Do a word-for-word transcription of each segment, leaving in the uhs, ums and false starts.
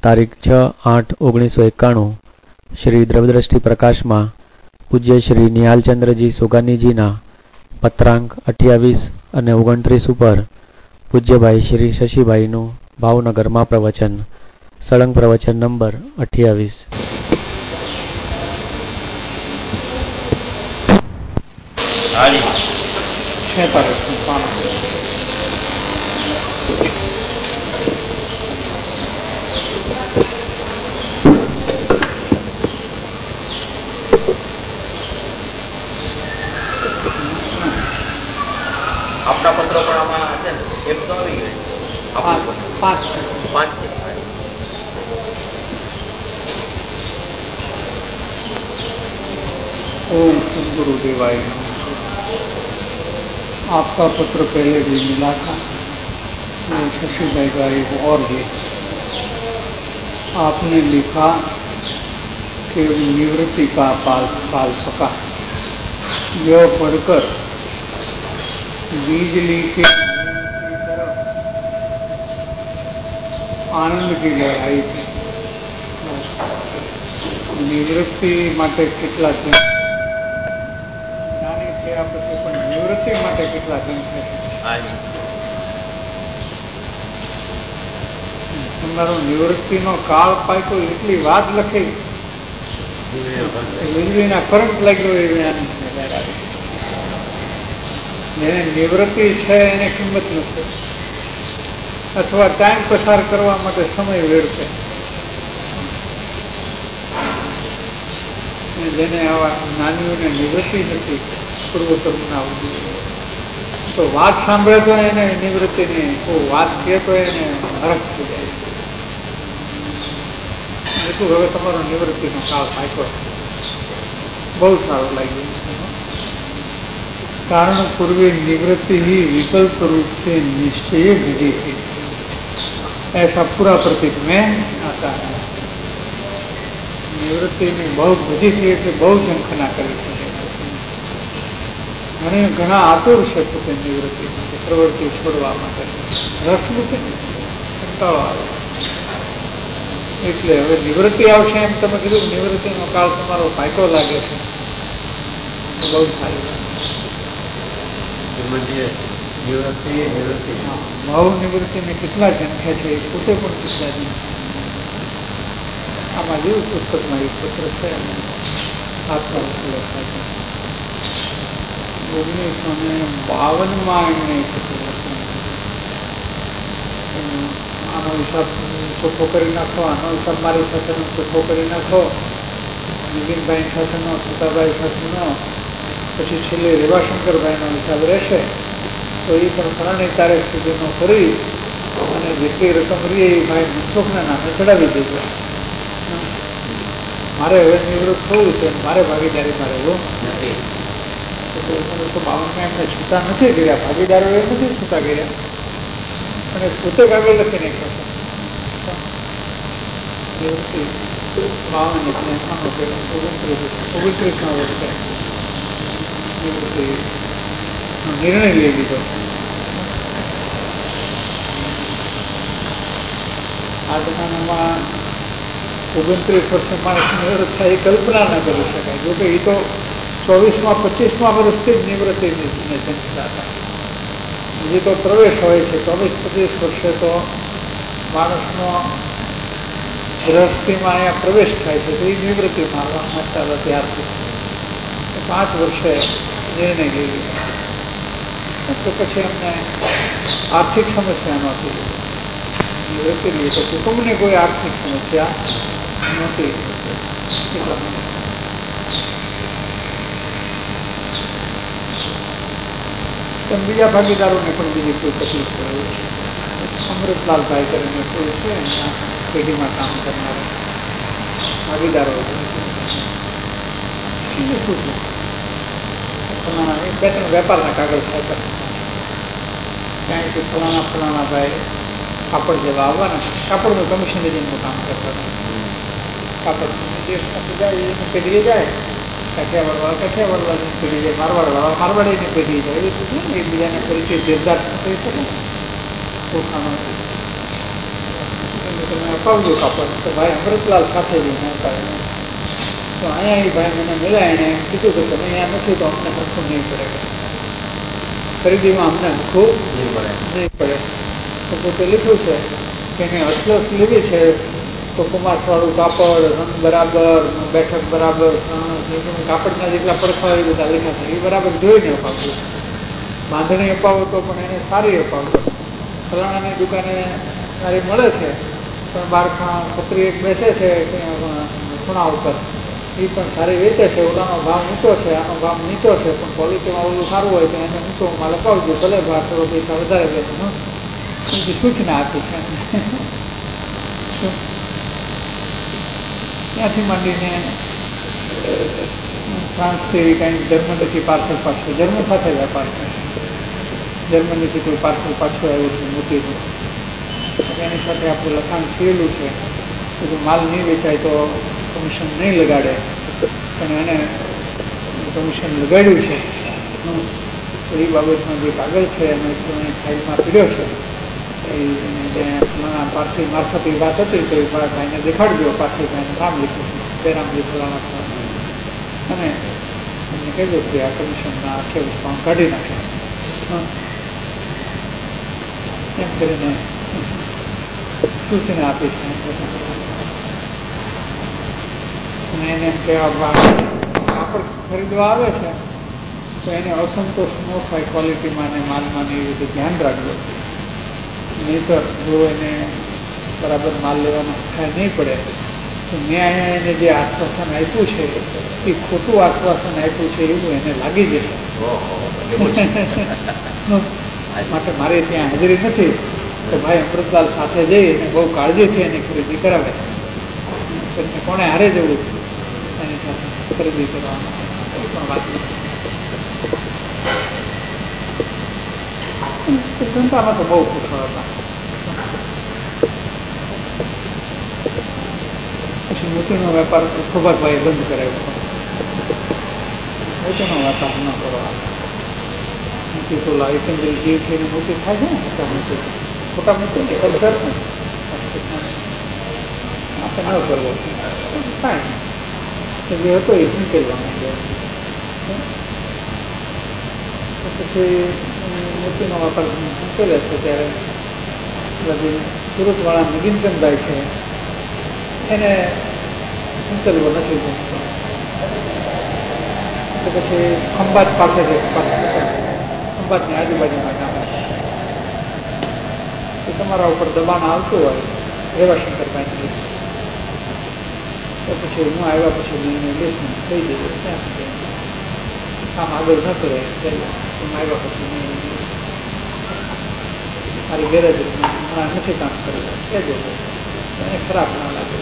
તારીખ છ આઠ ઓગણીસો એકાણું શ્રી દ્રવ્યદ્રષ્ટિ પ્રકાશમાં પૂજ્ય શ્રી નિહાલચંદ્રજી સુગાનીજીના પત્રાંક અઠ્યાવીસ અને ઓગણત્રીસ ઉપર પૂજ્યભાઈ શ્રી શશીભાઈનું ભાવનગરમાં પ્રવચન. સળંગ પ્રવચન નંબર અઠ્યાવીસ. આપણા પત્રો પણ આમાં હશે ને? એમ તો આવી ગયો પાંચ પાંચ ओम गुरुदेवाय। आपका पत्र पहले भी मिला था, शशि भाई का एक और भी। आपने लिखा कि निवृत्ति का पाल काल पका, यह पढ़कर बिजली के आनंद की लड़ाई थी। निवृत्ति માટે કેટલા છે નાની થયા પછી પણ નિવૃત્તિ માટે કેટલા જણ થશે? તમારો નિવૃત્તિનો કાળ પાક્યો એટલી વાત લખી, વીજળીના કરંટ લાગ્યો એવી આનંદ. જેને નિવૃત્તિ છે એને કિંમત નથી, અથવા ટાઈમ પસાર કરવા માટે સમય વેડફે. જેને આવા નાનીઓને નિવૃત્તિ નથી પૂર્વકર્મના તો વાત સાંભળે તો એને નિવૃત્તિની વાત કહે તો એને હરખ થઈ જાય. એટલું હવે તમારો નિવૃત્તિનો કાળ પાક્યો, બહુ સારું લાગ્યું. कारण पूर्वे निवृत्ति ही विकल्प रूप से निश्चय विधि थी, ऐसा पूरा प्रतीक में आता है. निवृत्ति में बहुत बुद्धि थी એટલે બહુ ઝંખના કરી છે અને ઘણા આતુર છે પોતે નિવૃત્તિ માટે, પ્રવૃત્તિ છોડવા માટે. રસ નથી, કંટાળો આવે. એટલે હવે નિવૃત્તિ આવશે એમ તમે કીધું, નિવૃત્તિનો કાળ તમારો પાક્યો લાગે છે, બહુ સારી વાત. નિવૃત્તિ નિવૃત્તિ ભાવ નિવૃત્તિને કેટલા જંખ્યા છે, પોતે પણ કેટલા જણ. આમાં જેવું પુસ્તકમાં એક પત્ર છે, આત્મા લખાય છે. ઓગણીસો ને બાવનમાં એમણે પત્ર લખ્યું. આનો હિસાબ ચોખ્ખો કરી નાખો, આનો હિસાબ મારી સાથેનો ચોખ્ખો કરી નાખો, નીતિનભાઈ સાથેનો, સીતાભાઈ સાથેનો, પછી છેલ્લે રેવાશંકરભાઈનો હિસાબ રહેશે તો એ પણ ત્રણેય તારીખ સુધીનો કરી અને જેટલી રકમ રહી એ ભાઈ મનસુખના નામે ચડાવી દેજો. મારે હવે નિવૃત્ત થવું છે, મારે ભાગીદારીમાં રહેવું નથી. ઓગણીસો બાવનમાં એમને છૂટા નથી કર્યા, ભાગીદારો એ નથી છૂટા કર્યા, અને પોતે કાગળ લખી નાખ્યો છે. નિવૃત્તિ બાવન એટલે ઓગણત્રીસ ઓગણત્રીસમાં વર્ષે નિવૃત્તિ નિર્ણય લઈ લીધો. આ જમાનામાં ઓગણત્રીસ વર્ષે માણસ નિવૃત્ત થાય એ કલ્પના ન કરી શકાય. જોકે એ તો ચોવીસમાં પચીસમાં વર્ષથી જ નિવૃત્તિને ચિંતા હતા. હજી તો પ્રવેશ હોય છે, ચોવીસ પચીસ વર્ષે તો માણસનો ગૃહસ્થીમાં અહીંયા પ્રવેશ થાય છે, તો એ નિવૃત્તિમાં ચાલો ત્યારથી પાંચ વર્ષે નિર્ણય લઈ લીધો. તો પછી એમને આર્થિક સમસ્યા નહોતી, નિવૃત્તિ લઈએ તો કુટુંબને કોઈ આર્થિક સમસ્યા નહોતી. બીજા ભાગીદારોને પણ બીજી કોઈ તકલીફ હોય. અમૃતલાલભાઈ કરીને કોઈ છે એમના પેઢીમાં કામ કરનારા ભાગીદારો શું છે, ફલાણા બે ત્રણ વેપારના કાગળ થાય ક્યાંય કે ફલાણા ફલાણા ભાઈ કાપડ જેવા આવવાના, કાપડનું કમિશન એજન્ટનું કામ કરતા હતા. કાપડ દેશમાંથી જાય એની પેઢીએ જાય, કાઠિયાવાડવાળા કાઠિયાવાડવાળાની પેઢી જાય, મારવાડવાળા મારવાડીની પેઢી જાય. એ શું ને એકબીજાને પરિચય દેરદાર થઈ શકે, ઓળખાણો તમે અપાવજો કાપડ. તો ભાઈ અમૃતલાલ સાથે જઈને અપાવ્યું. તો અહીંયા એ ભાઈ મને મળ્યા, એને એમ કીધું કે તમે અહીંયા નથી તો અમને હરખું નહીં પડે, ખરીદીમાં અમને હરખું નહીં પડે. તો પોતે લીધું છે કે એને અસલસ લીધી છે તો કુમારવાળું કાપડ, રંગ બરાબર, બેઠક બરાબર, કાપડના જેટલા પડખા એ બધા લીધા છે, એ બરાબર જોઈને અપાવજો. બાંધણી અપાવો તો પણ એને સારી અપાવજો. ફલાણાની દુકાને સારી મળે છે પણ બારખા છત્રી એક બેસે છે ખૂણા ઉપર, એ પણ સારી વેચે છે, ઓલાનો ભાવ નીચો છે, આનો ભાવ નીચો છે, પણ ક્વોલિટીમાં ઓલું સારું હોય તો એને ઊંચો માલ અપાવજો, ભલે ભાવ થોડો પૈસા વધારે બેસે. બીજી સૂચના આપી છે. ત્યાંથી માંડીને ફ્રાન્સથી કાંઈ જર્મનીથી પાર્સલ પાછું, જર્મન સાથે વેપાર છે, જર્મનીથી કોઈ પાર્સલ પાછું આવ્યું છે મોતીનું, એની સાથે આપણે લખાણ થયેલું છે કે જો માલ નહીં વેચાય તો કમિશન નહીં લગાડે, પણ એને કમિશન લગાડ્યું છે. તો એ બાબતમાં જે કાગળ છે એનો ફાઇલમાં પીડ્યો છે, એ પારસી મારફતે વાત હતી તો એ ભાઈને દેખાડજો. પારસી ભાઈને નામ લીધું છે, બે નામ લીધેલા, અને એમને કહેજો કે આ કમિશનના અઠ્યાવીસ પાઉન્ડ કાઢી નાખે એમ કરીને સૂચના આપી છે. અને એને એમ કે કાપડ ખરીદવા આવે છે તો એને અસંતોષ ન થાય ક્વોલિટીમાં ને માલમાં ને એ બધું ધ્યાન રાખજો. નહીંતર જો એને બરાબર માલ લેવાનો થાય નહીં પડે તો મેં અહીંયા એને જે આશ્વાસન આપ્યું છે એ ખોટું આશ્વાસન આપ્યું છે એવું એને લાગી જશે. માટે મારે ત્યાં હાજરી નથી તો ભાઈ અમૃતલાલ સાથે જઈ અને બહુ કાળજીથી એની ખરીદી કરાવે. તમને કોણે હારે જવું એની સાથે ખરીદી કરવાનું કોઈ પણ વાત નથી. ધંધામાં તો બહુ કુશળ હતા. પછી મોતીનો વેપાર સૌભાગભાઈ બંધ કરાવ્યો. મોતીનો વેપાર ન કરવા, મોતી તો એકંદરી જીવ થઈને મોતી થાય છે ને, મોટા મોતી ખોટા મોતી ને કલ્ચર ને આપણે ન કરવો થાય. જે હતો એ સંકેલવામાં ગયો. પછી મોતીનો વેપાર સંકેલે છે ત્યારે બધી સુરતવાળા નગીનચંદભાઈ છે એને સંકેલવો નથી ગમતો. તો પછી ખંભાત પાસે છે, ખંભાતની આજુબાજુના ગામ તો તમારા ઉપર દબાણ આવતું હોય એવા શંકરભાઈ, તો પછી હું આવ્યા પછી નિર્ણય લઈશું કહી દઈએ ત્યાં સુધી કામ આગળ ન કરે હું આવ્યા પછી નિર્ણય મારી ગેરેજ હમણાં નથી કામ કરી એ જ એને ખરાબ ના લાગે.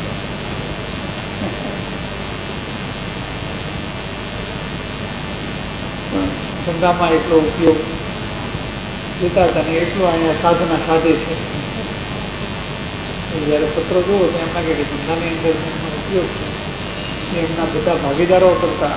ધંધામાં એટલો ઉપયોગ લેતા હતા ને એટલું અહીંયા સાધના સાધે છે. જયારે પત્રો જુઓ તો એમ લાગે કે ધંધાની અંદર એમનો ઉપયોગ છે, એમના બધા ભાગીદારો કરતા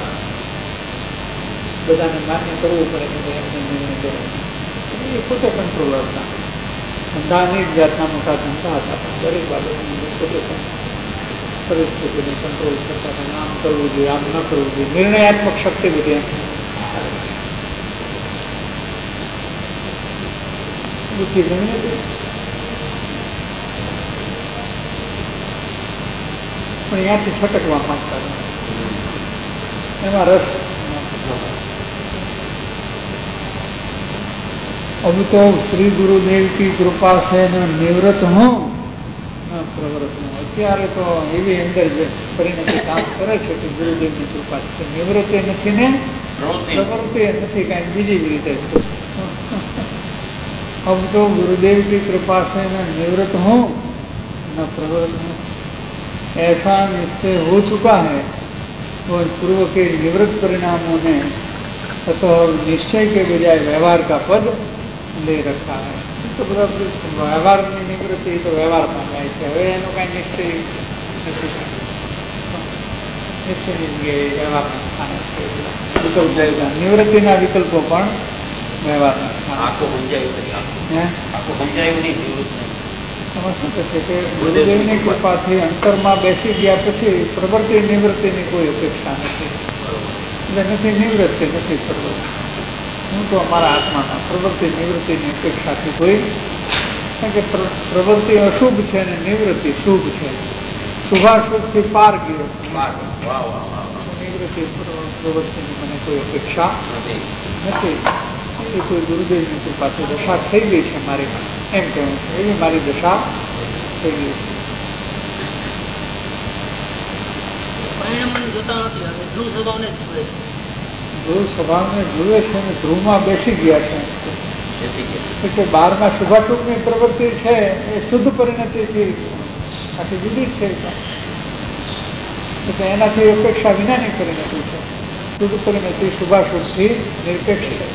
બધાને માન્ય કરવું પડે કે એમને નિર્ણય કરે. એ પોતે કંટ્રોલર હતા. ધંધાની જ જાતના મોટા ધંધા હતા પણ દરેક બાબતની પોતે પરિસ્થિતિને કંટ્રોલ કરતા હતા. આમ કરવું જોઈએ, આમ ન કરવું જોઈએ, નિર્ણયાત્મક શક્તિ બધી એમ બુદ્ધિ ઘણી હતી. પણ અહીંયાથી છટકવા માંગતા એમાં રસ. अब तो श्री गुरुदेव की कृपा से न निवृत्त हूँ न प्रवृत्त हूँ. અત્યારે તો એવી અંદર પરિણતિ કામ કરે છે કે ગુરુદેવની કૃપા છે. નિવૃત્તિ નથી ને પ્રવૃત્તિ નથી, કાંઈ બીજી જ રીતે. अब तो गुरुदेव की कृपा से न निवृत्त हूँ न प्रवृत्त हूँ. ऐसा निश्चय हो चुका है और पूर्व के निवृत्त परिणामों ने अतः निश्चय के बजाय व्यवहार का पद ले रखा है. तो बराबर व्यवहाરની નિવૃત્તિ તો વ્યવહારમાં જાય છે. હવે એનો કાંઈ નિશ્ચય નથી. નિશ્ચયની જગ્યાએ વ્યવહારના સ્થાને વિકલ્પ જાય. નિવૃત્તિના વિકલ્પો પણ વ્યવહારના સ્થાને. આખું સમજાયું આખું સમજાયું નહીં. એમાં શું થશે કે ગુરુદેવની કૃપાથી અંતરમાં બેસી ગયા પછી પ્રવૃત્તિ નિવૃત્તિની કોઈ અપેક્ષા નથી. એટલે નથી નિવૃત્તિ નથી પ્રવૃત્તિ. હું તો અમારા આત્માના પ્રવૃત્તિ નિવૃત્તિની અપેક્ષાથી કોઈ, કારણ કે પ્રવૃત્તિ અશુભ છે અને નિવૃત્તિ શુભ છે. શુભાશુભથી પાર ગયો, નિવૃત્તિ પ્રવૃત્તિની મને કોઈ અપેક્ષા નથી. એ કોઈ ગુરુદેવની કૃપાથી દશા થઈ ગઈ છે મારી, એમ કહેવું છે. એવી મારી દશા થઈ ગઈ છે. ધ્રુવ સ્વભાવને જુએ છે અને ધ્રુવમાં બેસી ગયા છે. એટલે બહારમાં શુભાશુભની પ્રવૃત્તિ છે એ શુદ્ધ પરિણતિથી આખી જુદી છે. એટલે એનાથી અપેક્ષા વિનાની પરિણતિ છે. શુદ્ધ પરિણતિ શુભાશુભથી નિરપેક્ષ છે.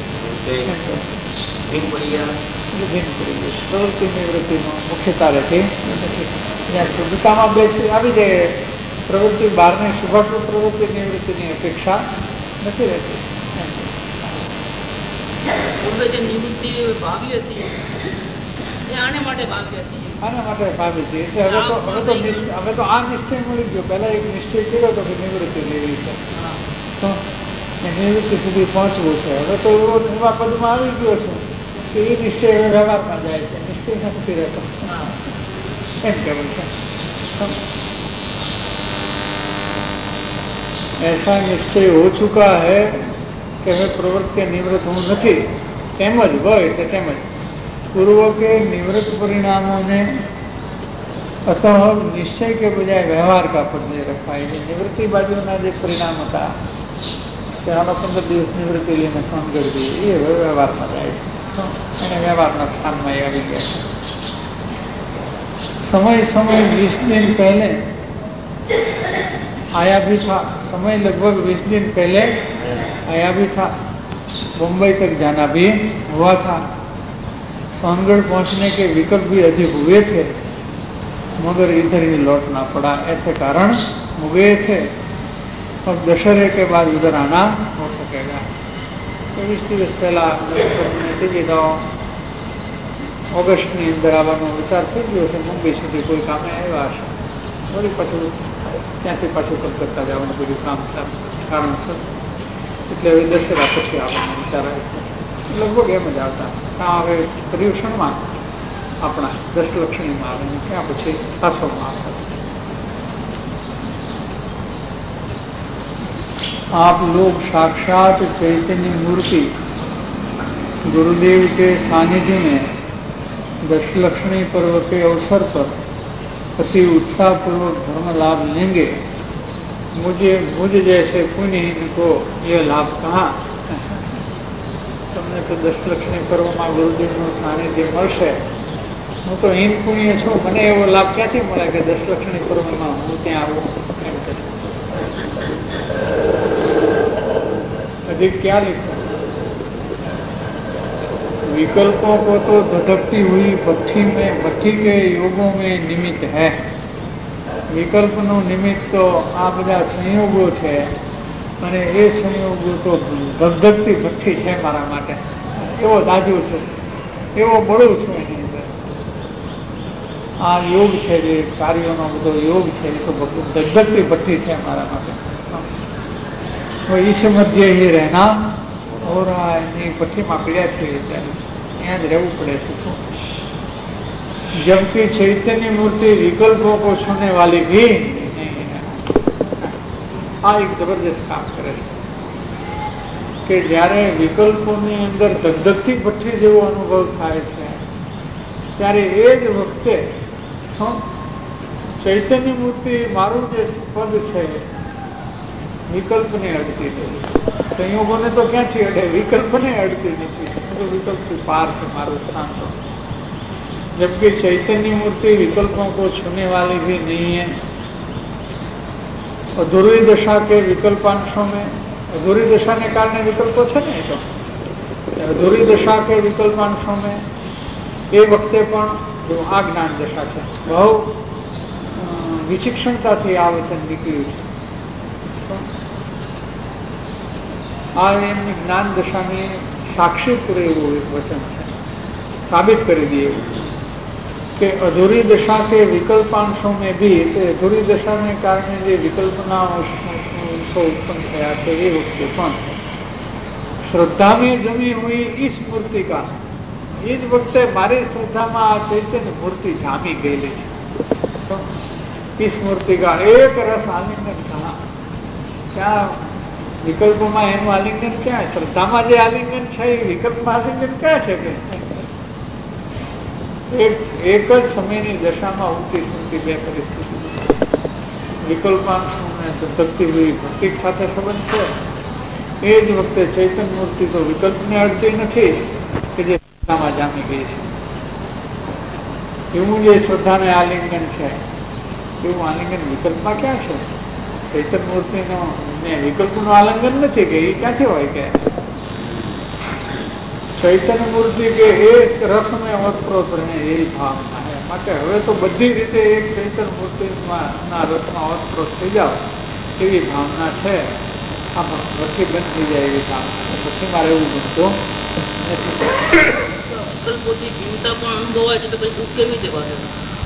પ્રવૃત્તિ નિવૃત્તિનો મુખ્યતા રહેતી નથી. જ્યાં શુદ્ધતામાં બેસી આવી જાય પ્રવૃત્તિ બહારની શુભાશુભ પ્રવૃત્તિ નિવૃત્તિની અપેક્ષા નથી રહેતી. આના માટે ભાવી હતી. એટલે હવે તો હવે તો હવે તો આ નિશ્ચય મળી ગયો. પહેલા એક નિશ્ચય કર્યો હતો કે નિવૃત્તિ લેવી છે, તો નિવૃત્તિ સુધી પહોંચવું છે. હવે તો એવો એવા પદમાં આવી ગયો છે કે એ નિશ્ચય હવે વ્યવહારમાં જાય છે, નિશ્ચય નથી રહેતો. એમ કહેવું છે. ऐसा निश्चय हो चुका है कि मैं प्रवृत्ति निवृत्त हूँ नहीं. तेमज वह એટલે તેમજ पूर्व के निवृत्त परिणामों ने अतः निश्चय के बजाय व्यवहार का पद ले रखा है. निवृत्ति बाजूना જે પરિણામ હતા કે આનો પંદર દિવસ નિવૃત્તિ લઈને સહન કરી દઈએ, એ હવે વ્યવહારમાં જાય છે. એને વ્યવહારના સ્થાનમાં એ આવી ગયા છે. समय समय बीस दिन पहले आया भी था. समय लगभग बीस दिन पहले आया भी था. मुंबई तक जाना भी हुआ था. सोनगढ़ पहुंचने के विकल्प भी अधिक हुए थे, मगर इधर ही लौटना पड़ा. ऐसे कारण हो गए थे. अब दशहरे के बाद उधर आना हो सकेगा. बीस दिवस पहला तीजी तो ऑगस्ट ની અંદર આવવાનો વિચાર થઈ ગયો છે. મુંબઈ સુધી કોઈ કામે આવ્યા હશે, વળી પાછું ત્યાંથી પાછું કલકત્તા જવાનું બધું કામ કારણસર. એટલે હવે દશેરા પછી આવવાનો વિચાર આવ્યો. લગભગ એમ જ આવતા. ત્યાં હવે પર્યુષણમાં આપણા દશલક્ષ્મીમાં આવે ને ત્યાં પછી આસોમાં આવતા. आप लोग साक्षात चैतन्य मूर्ति गुरुदेव के सानिध्य में दशलक्ष्मी पर्व के अवसर पर अति उत्साह पूर्वक धर्म लाभ लेंगे. मुझे मुझ जैसे पुण्यहीन को यह लाभ कहाँ. તમને તો દશલક્ષ્મી પર્વમાં ગુરુદેવનું સાનિધ્ય મળશે. હું તો હીન પુણ્ય છું, મને એવો લાભ ક્યાંથી મળે કે દશલક્ષ્મી પર્વમાં હું ત્યાં આવું. એમ કહે अधिक क्या लिखा. विकल्पों को तो धधकती हुई भट्टी में भट्टी के योगों में निमित्त है. विकल्पનું નિમિત્ત તો આ બધા સંયોગો છે અને એ સંયોગો તો ધગધગતી ભઠ્ઠી છે મારા માટે. એવો દાજુ છે, એવો બળું છું એની અંદર. આ યોગ છે, જે કાર્યોનો બધો યોગ છે, એ તો ધગધગતી ભઠ્ઠી છે મારા માટે. वो इस मध्य ही रहना हो रहा है. भट्टी में पीड़ा थी ત્યાં જ રહેવું પડે છે. जबकि चैतन्य मूर्ति विकल्पों को छूने वाली भी नहीं. આ એક જબરદસ્ત કામ કરે છે કે જ્યારે વિકલ્પોની અંદર ધગધગતી ભઠ્ઠી જેવો અનુભવ થાય છે ત્યારે એ જ વખતે ચૈતન્ય મૂર્તિ મારું જે પદ છે વિકલ્પને અડતી નથી. સંયોગોને તો ક્યાંથી અડે, વિકલ્પને અડતી નથી. विकल्प पार से मारो स्थान तो. जबकि चैतन्य मूर्ति विकल्पों को छूने वाली भी नहीं है. अधूरी दशा के विकल्पांशों में, अधूरी दशा ने कारण विकल्पों है नहीं तो अधूरी दशा के विकल्पांशों में એ વખતે પણ જો આ જ્ઞાન દશા છે, બહુ વિચિક્ષણતાથી આ વચન નીકળ્યું છે. આ એમની જ્ઞાન દશાની સાક્ષી પૂરે એવું એક વચન છે, સાબિત કરી દે એવું. कि अधूरी दशा के विकल्पांशों में भी अधूरी दशा ने कारण जो विकल्पना अंशों उत्पन्न थया है ये वक्ते पण श्रद्धा में जमी हुई इस मूर्ति का ये ज वक्ते मारी श्रद्धा में आ चैतन्य मूर्ति जामी गई है। इस मूर्ति का एक रस आलिंगन कहा क्या विकल्प में एनु आलिंगन क्या है? श्रद्धा में जो आलिंगन है विकल्प में आलिंगन क्या है के एक एक ज समय की दशा में उठती सुनती बे परिस्थिति विकल्पांशों ने धकती हुई भक्ति साथ संबंध है। ए ज वक्ते चैतन्य मूर्ति तो विकल्प ने अड़ती नहीं कि जे श्रद्धा में जामी गई है। एवं जो श्रद्धा ने आलिंगन है एवं आलिंगन विकल्प में क्या है? चैतन्य मूर्ति ने विकल्प नु आलिंगन नहीं कि क्या हो के चैतन्य मूर्ति के एक रस में ओतप्रोत रहे यही भावना है। माटे हवे तो बधी रीते एक चैतन्य मूर्ति ना रस में ओतप्रोत थी जाओ एवी भावना है। आ भक्ति बंद थी जाए एवी भावना पछी मारे एवं बनतो विकल्पोથી ભિન્નતા પણ અનુભવાય છે તો પછી દુઃખ કેવી રીતે ભાવે?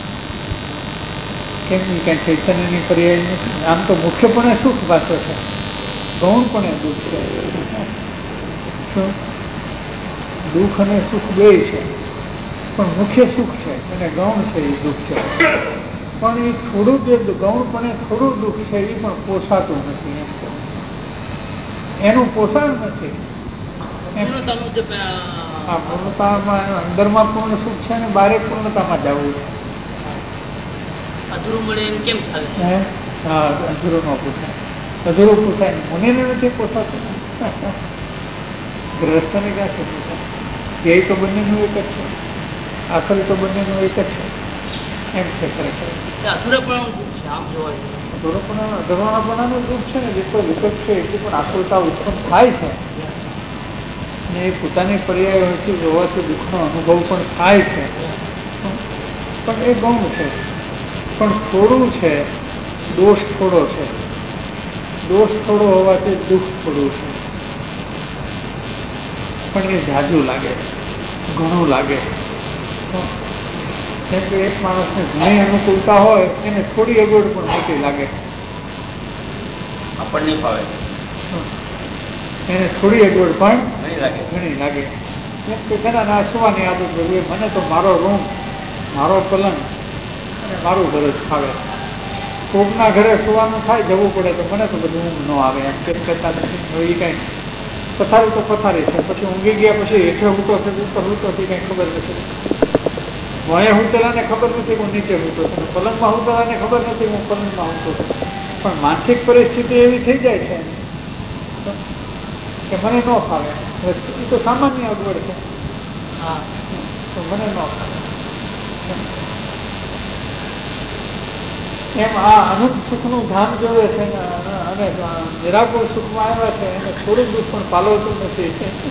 કેમ કે ચૈતન્યની પર્યાય નથી આમ તો મુખ્યપણે સુખ ભાષે છે ગૌણપણે દુઃખ છે શું दुख અને सुख બે છે પણ મુખ્ય સુખ છે અને ગૌણ છે એ દુઃખ છે પણ એ થોડું જે ગૌણપણે થોડું દુઃખ છે એ પણ પોસાતું નથી એમ એનું પોષણ નથી આ પૂર્ણતામાં અંદરમાં પૂર્ણ સુખ છે ને બારે પૂર્ણતામાં જવું છે અધૂરું મળે એમ કેમ થાય? હા અધૂરું ન પોસાય અધૂરું પોસાય મુનિને નથી પોસાતું ગૃહસ્થને ક્યાં છે પોસાય यही तो बने एक है आखिर तो बने एक है एम से खरेखर अधूरापणाનું દુઃખ છે ને જેટલો વિકલ્પ છે એટલી પણ આકુલતા ઉત્પન્ન થાય છે ને એ પોતાની પર્યાયથી જોવાથી દુઃખનો અનુભવ પણ થાય છે પણ એ ગૌણ છે પણ થોડું છે દોષ થોડો છે દોષ થોડો હોવાથી દુઃખ થોડું છે પણ એ ઝાઝું લાગે ઘણું લાગે કેમ કે એક માણસને ઘણી અનુકૂળતા હોય એને થોડી અગવડ પણ મોટી લાગે આપણને ફાવે એને થોડી અગવડ પણ ઘણી લાગે ઘણી લાગે કેમ કે ઘણા ના સુવાની આદત હોય મને તો મારો રૂમ મારો પલંગ અને મારું ઘર જ ફાવે કોકના ઘરે સુવાનું થાય જવું પડે તો મને તો બધું ઊંઘ ન આવે એમ કેમ કરતા નથી એ કાંઈ પથારી તો પથારી છે પછી ઊંઘી ગયા પછી હેઠે હૂતો છે ઉપર હૂતો થી કઈ ખબર નથી વણે હૂતેલાને ખબર નથી હું નીચે હૂતો છું પલંગમાં હૂતેલાને ખબર નથી હું પલંગમાં હૂતો છું પણ માનસિક પરિસ્થિતિ એવી થઈ જાય છે કે મને ન ફાવે એ તો સામાન્ય અગવડ છે હા તો મને ન ફાવે એમ આ અનંત સુખનું ધામ જોવે છે ને અને નિરાકુળ સુખમાં આવ્યા છે એને થોડું દુઃખ પણ પાલવતું નથી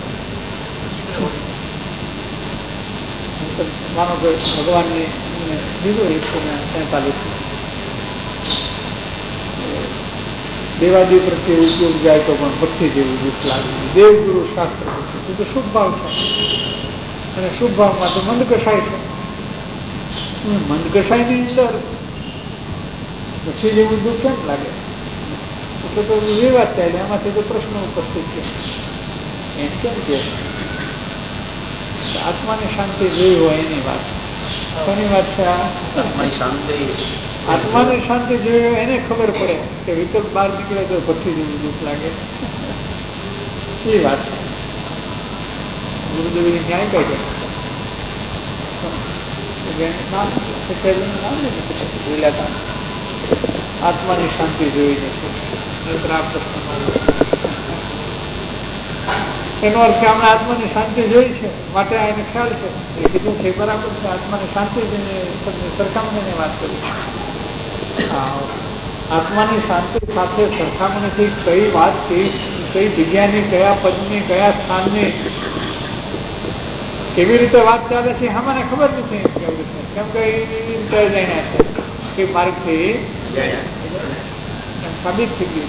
માનો કે ભગવાનની બીજો એકસો ને તેતાલીસ દેવાદી પ્રત્યે ઉપયોગ જાય તો પણ ભક્તિ જેવું દુઃખ લાગે દેવગુરુ શાસ્ત્ર એ તો શુભ ભાવ છે અને શુભ ભાવમાં તો મંદ કસાય છે મંદ કસાયની અંદર પછી જેવું દુઃખ કેમ લાગે એટલે તો વિવાદ ચાલે એમાંથી તો પ્રશ્ન ઉપસ્થિત છે એમ કેમ કે આત્માની શાંતિ જોઈ હોય એની વાત કોની વાત છે આત્માની શાંતિ જોઈ હોય એને ખબર પડે કે વિકલ્પ બહાર નીકળે તો ભક્તિ જેવું દુઃખ લાગે એ વાત છે ગુરુદેવની ન્યાય કઈ જાય આત્માની શાંતિ જોઈ નથી એનો અર્થ કે આપણે આત્માની શાંતિ જોઈ છે માટે એને ખ્યાલ છે એ કીધું છે બરાબર છે આત્માની શાંતિ સરખામણીની વાત કરી આત્માની શાંતિ સાથે સરખામણીથી કઈ વાત કઈ કઈ જગ્યાની કયા પદની કયા સ્થાનની કેવી રીતે વાત ચાલે છે હા મને ખબર નથી કેમ કે જાણ્યા છે એ માર્ગથી સાબિત થઈ ગયું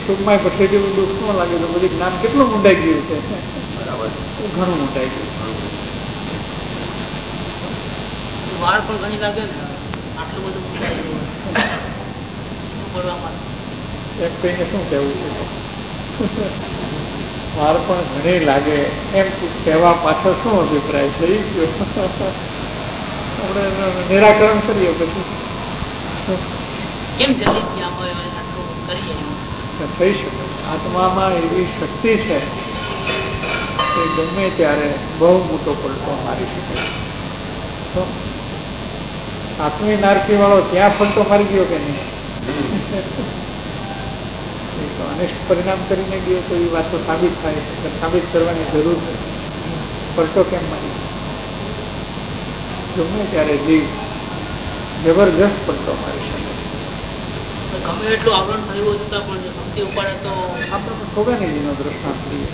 સુખમાં પછી જેવું દુઃખ ન લાગે તો બધી જ્ઞાન કેટલું મૂંડાઈ ગયું છે, ઘણું મૂંડાઈ ગયું. વાર પણ ઘણી લાગે ને, આટલું બધું મૂંડાઈ ગયું એક કહીને શું કહેવું છે, વાર પણ ઘણી લાગે એમ કહેવા પાછળ શું અભિપ્રાય છે એ ગયો. આપણે નિરાકરણ કરીએ પછી કેમ જલ્દી થઈ શકે. આત્મામાં એવી શક્તિ છે કે ગમે ત્યારે બહુ મોટો પલટો મારી શકે. તો સાતમી નારકી વાળો ત્યાં પલટો મારી ગયો કે નહીં? અનિષ્ટ પરિણામ કરીને ગયો તો એ વાત તો સાબિત થાય, સાબિત કરવાની જરૂર નથી. પલટો કેમ મારી? ગમે ત્યારે જીવ જબરજસ્ત પલટો મારી શકે. ગમે એટલું આવરણ થયું છતાં પણ જો શક્તિ ઉપાડે તો આપણે ખોગાનીજીનો દ્રષ્ટાંત લઈએ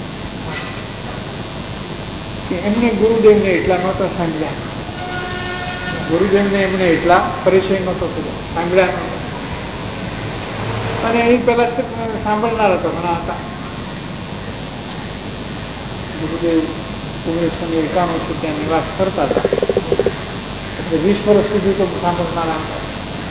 કે એમને ગુરુદેવને એટલા નહોતા સાંભળ્યા, ગુરુદેવને એમને એટલા પરિચય નહોતો કર્યો, સાંભળ્યા નહોતો. અને એ પેલા સાંભળનાર હતો ઘણા હતા. ગુરુદેવ ઓગણીસો ને એકાણું સુધી ત્યાં નિવાસ કરતા હતા, એટલે વીસ વર્ષ સુધી તો સાંભળનારા હતા.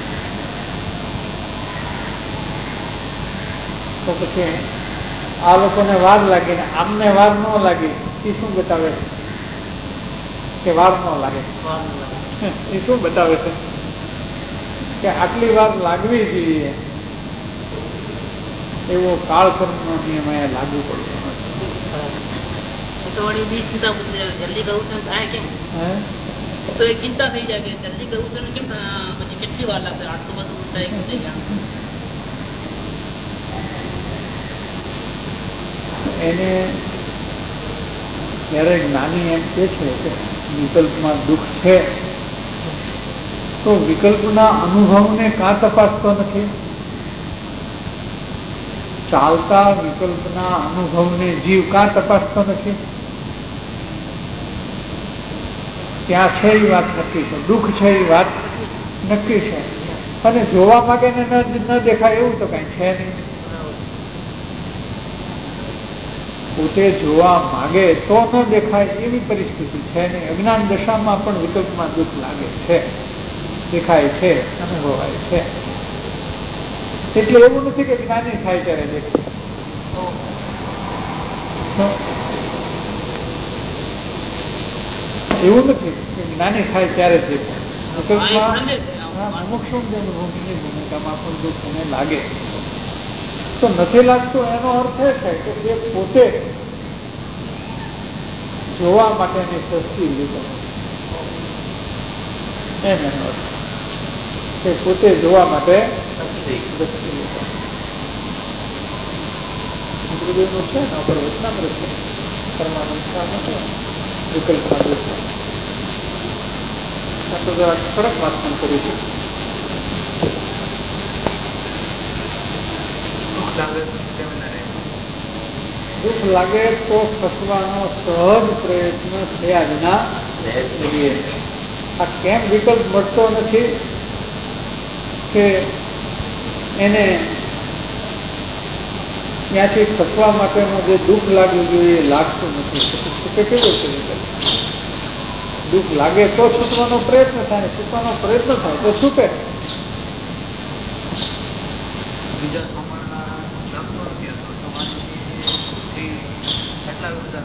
તો પછી આ લોકોને વાર લાગી ને આમને વાર ન લાગી એ શું બતાવે છે કે વાર ન લાગે? એ શું બતાવે છે કે આટલી વાર લાગવી જોઈએ એવો કાળક્રમનો નિયમ અહીંયા લાગુ પડતો નથી. જલ્દી કરવું છે થાય કેમ? તો એ ચિંતા થઈ જાય કે જલ્દી કરવું છે કેમ, પછી કેટલી વાર લાગશે, આટલું બધું થાય. એને જ્યારે જ્ઞાની એમ કે છે કે વિકલ્પમાં દુઃખ છે તો વિકલ્પના અનુભવને કાં તપાસતો નથી? ચાલતા વિકલ્પના અનુભવને જીવ કાં તપાસતો નથી? ત્યાં છે એ વાત નક્કી છે, દુઃખ છે એ વાત નક્કી છે, અને જોવા માંગે ને ન દેખાય એવું તો કઈ છે નહીં. પોતે જોવા માગે તો ન દેખાય એવી પરિસ્થિતિ છે નહીં. અજ્ઞાન દશામાં પણ વિકલ્પમાં દુઃખ લાગે છે, દેખાય છે, અનુભવાય છે. એટલે એવું નથી કે જ્ઞાની થાય ત્યારે દેખાય, એવું નથી કે જ્ઞાની થાય ત્યારે જ દેખાય. વિકલ્પમાં અમુક ભૂમિની ભૂમિકામાં પણ દુઃખ એને લાગે તો નથી લાગતું. એનો અર્થ એ છે કે એ પોતે જોવા માટેની દ્રષ્ટિ લીધો એમ એનો અર્થ કે પોતે જોવા માટે દ્રષ્ટિ લીધો. ગુરુદેવનું છે ને ઉપર વચનામૃત છે, પરમાનંદ વિકલ્પના દ્રષ્ટિ. આ તો જરા કડક વાત પણ કરી છે. દુઃખ લાગે તો ખસવાનો સહજ પ્રયત્ન થયા વિના આ કેમ વિકલ્પ મળતો નથી કે એને ત્યાંથી ખસવા માટેનું જે દુઃખ લાગવું જોઈએ એ લાગતું નથી. છૂટે કેવું છે વિકલ્પ? દુઃખ લાગે તો છૂટવાનો પ્રયત્ન થાય, છૂટવાનો પ્રયત્ન થાય તો છૂટે. બીજા સમાજના કેટલા બધા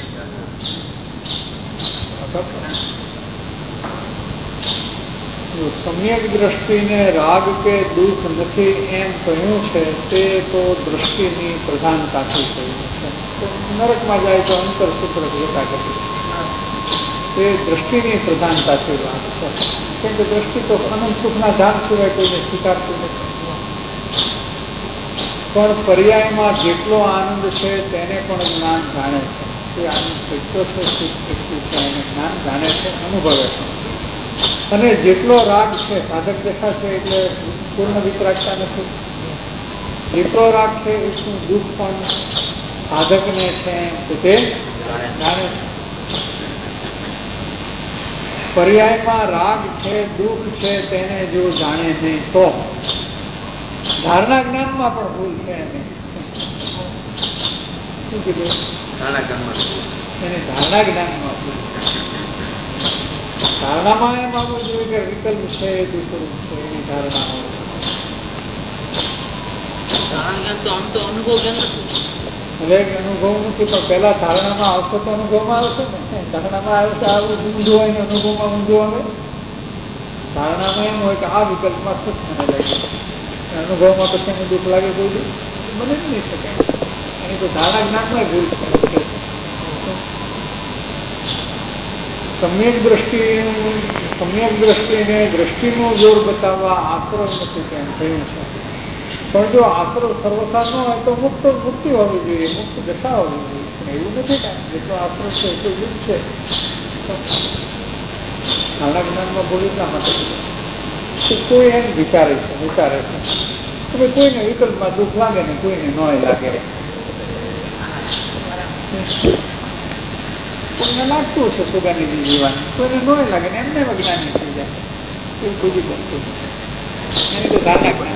સમ્યક દ્રષ્ટિને રાગ કે દુઃખ નથી એમ કહ્યું છે તે તો દ્રષ્ટિની પ્રધાનતાથી કહ્યું છે. નરકમાં જાય તો અંતર સૂત્ર જોતા કરી તે દ્રષ્ટિની પ્રધાનતાથી વાત છે. કેમ કે દ્રષ્ટિ તો અનંત સુખના ધામ સિવાય કોઈને સ્વીકારતું નથી. પણ પર્યાયમાં જેટલો આનંદ છે તેને પણ જ્ઞાન જાણે છે. તે આનંદ કેટલો છે, સુખ કેટલું છે એને જ્ઞાન જાણે છે, અનુભવે છે. અને જેટલો રાગ છે, સાધક દશા છે એટલે પૂર્ણ વિતરાગતા નથી. જેટલો રાગ છે એટલું દુઃખ પણ સાધકને છે તે જાણે છે. પર્યાયમાં રાગ છે, દુઃખ છે તેને જો જાણે નહીં તો ધારણા જ્ઞાનમાં પણ ભૂલ છે નહીં. શું કીધું? એની ધારણા જ્ઞાનમાં ધારણામાં એમ આવવું જોઈએ કે વિકલ્પ છે એ સ્વરૂપ છે એની ધારણા હોય. હવે અનુભવ નથી પણ પેલા ધારણામાં આવશે તો અનુભવમાં આવશે ને. ધારણામાં આવશે આવું ઊંધું હોય ને અનુભવમાં ઊંધું આવે. ધારણામાં એમ હોય કે આ વિકલ્પમાં સુખ મને લાગે, અનુભવમાં પછી એને દુઃખ લાગે કોઈ બને જ નહીં શકે. એની તો ધારણા જ્ઞાનમાં ભૂલ છે. સમ્યક દ્રષ્ટિ સમ્યક દ્રષ્ટિને દ્રષ્ટિનું જોર બતાવવા આશ્રવ નથી કેમ થયું છે. પણ જો આશ્રવ સર્વથા ન હોય તો મુક્ત મુક્તિ હોવી જોઈએ, મુક્ત દશા હોવી જોઈએ. એવું નથી ને જેટલો આશ્રવ છે એટલું દુઃખ છે. ધારણા જ્ઞાનમાં ભૂલ એટલા માટે કોઈ એમ વિચારે છે વિચારે છે કે કોઈને વિકલ્પમાં દુઃખ લાગે ને કોઈને ન લાગે. કોઈને લાગતું છે સુગાની જીવવાની, કોઈને ન લાગે ને એમને જ્ઞાની થઈ જાય. એવું બીજું બનતું એની તો ધારણા જ્ઞાન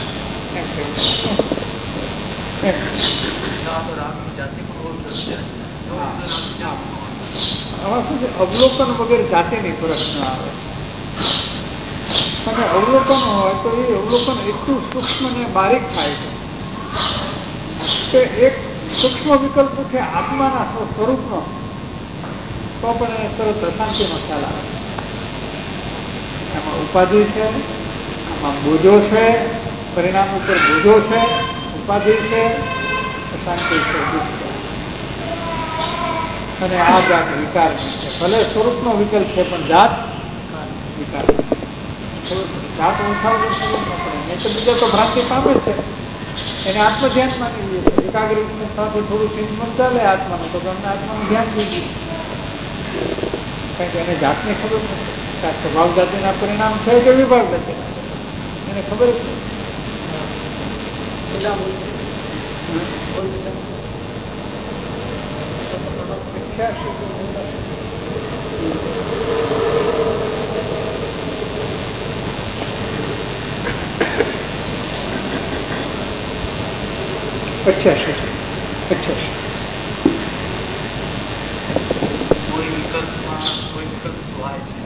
આમાં શું છે, અવલોકન વગેરે જાતેની ફરક ન આવે. અને અવલોકન હોય તો એ અવલોકન એટલું સૂક્ષ્મ ને બારીક થાય છે કે એક સૂક્ષ્મ વિકલ્પ છે આત્માના સ્વરૂપનો તો પણ એને તરત અશાંતિનો ખ્યાલ આવે. એમાં ઉપાધિ છે, આમાં બોજો છે, પરિણામ ઉપર બોજો છે, ઉપાધિ છે, અશાંતિ છે, દુઃખ છે અને આ જાત વિકાર છે. ભલે સ્વરૂપનો વિકલ્પ છે પણ જાત વિકાર જાત ઉઠાવવું ખબર ન પડે. નહીં તો બીજા તો ભ્રાંતિ પામે છે એને આત્મ ધ્યાન માની લે છે. એકાગ્ર સાથે થોડું ચિંતન ચાલે આત્માનું તો તમને આત્માનું ધ્યાન થઈ ગયું. કારણ કે એને જાતને ખબર નથી કે આ સ્વભાવ જાતિના પરિણામ છે કે વિભાગ જાતિના એને ખબર જ નથી. પચાસી પચાસી કોઈ વિકલ્પમાં કોઈ વિકલ્પ હોય છે,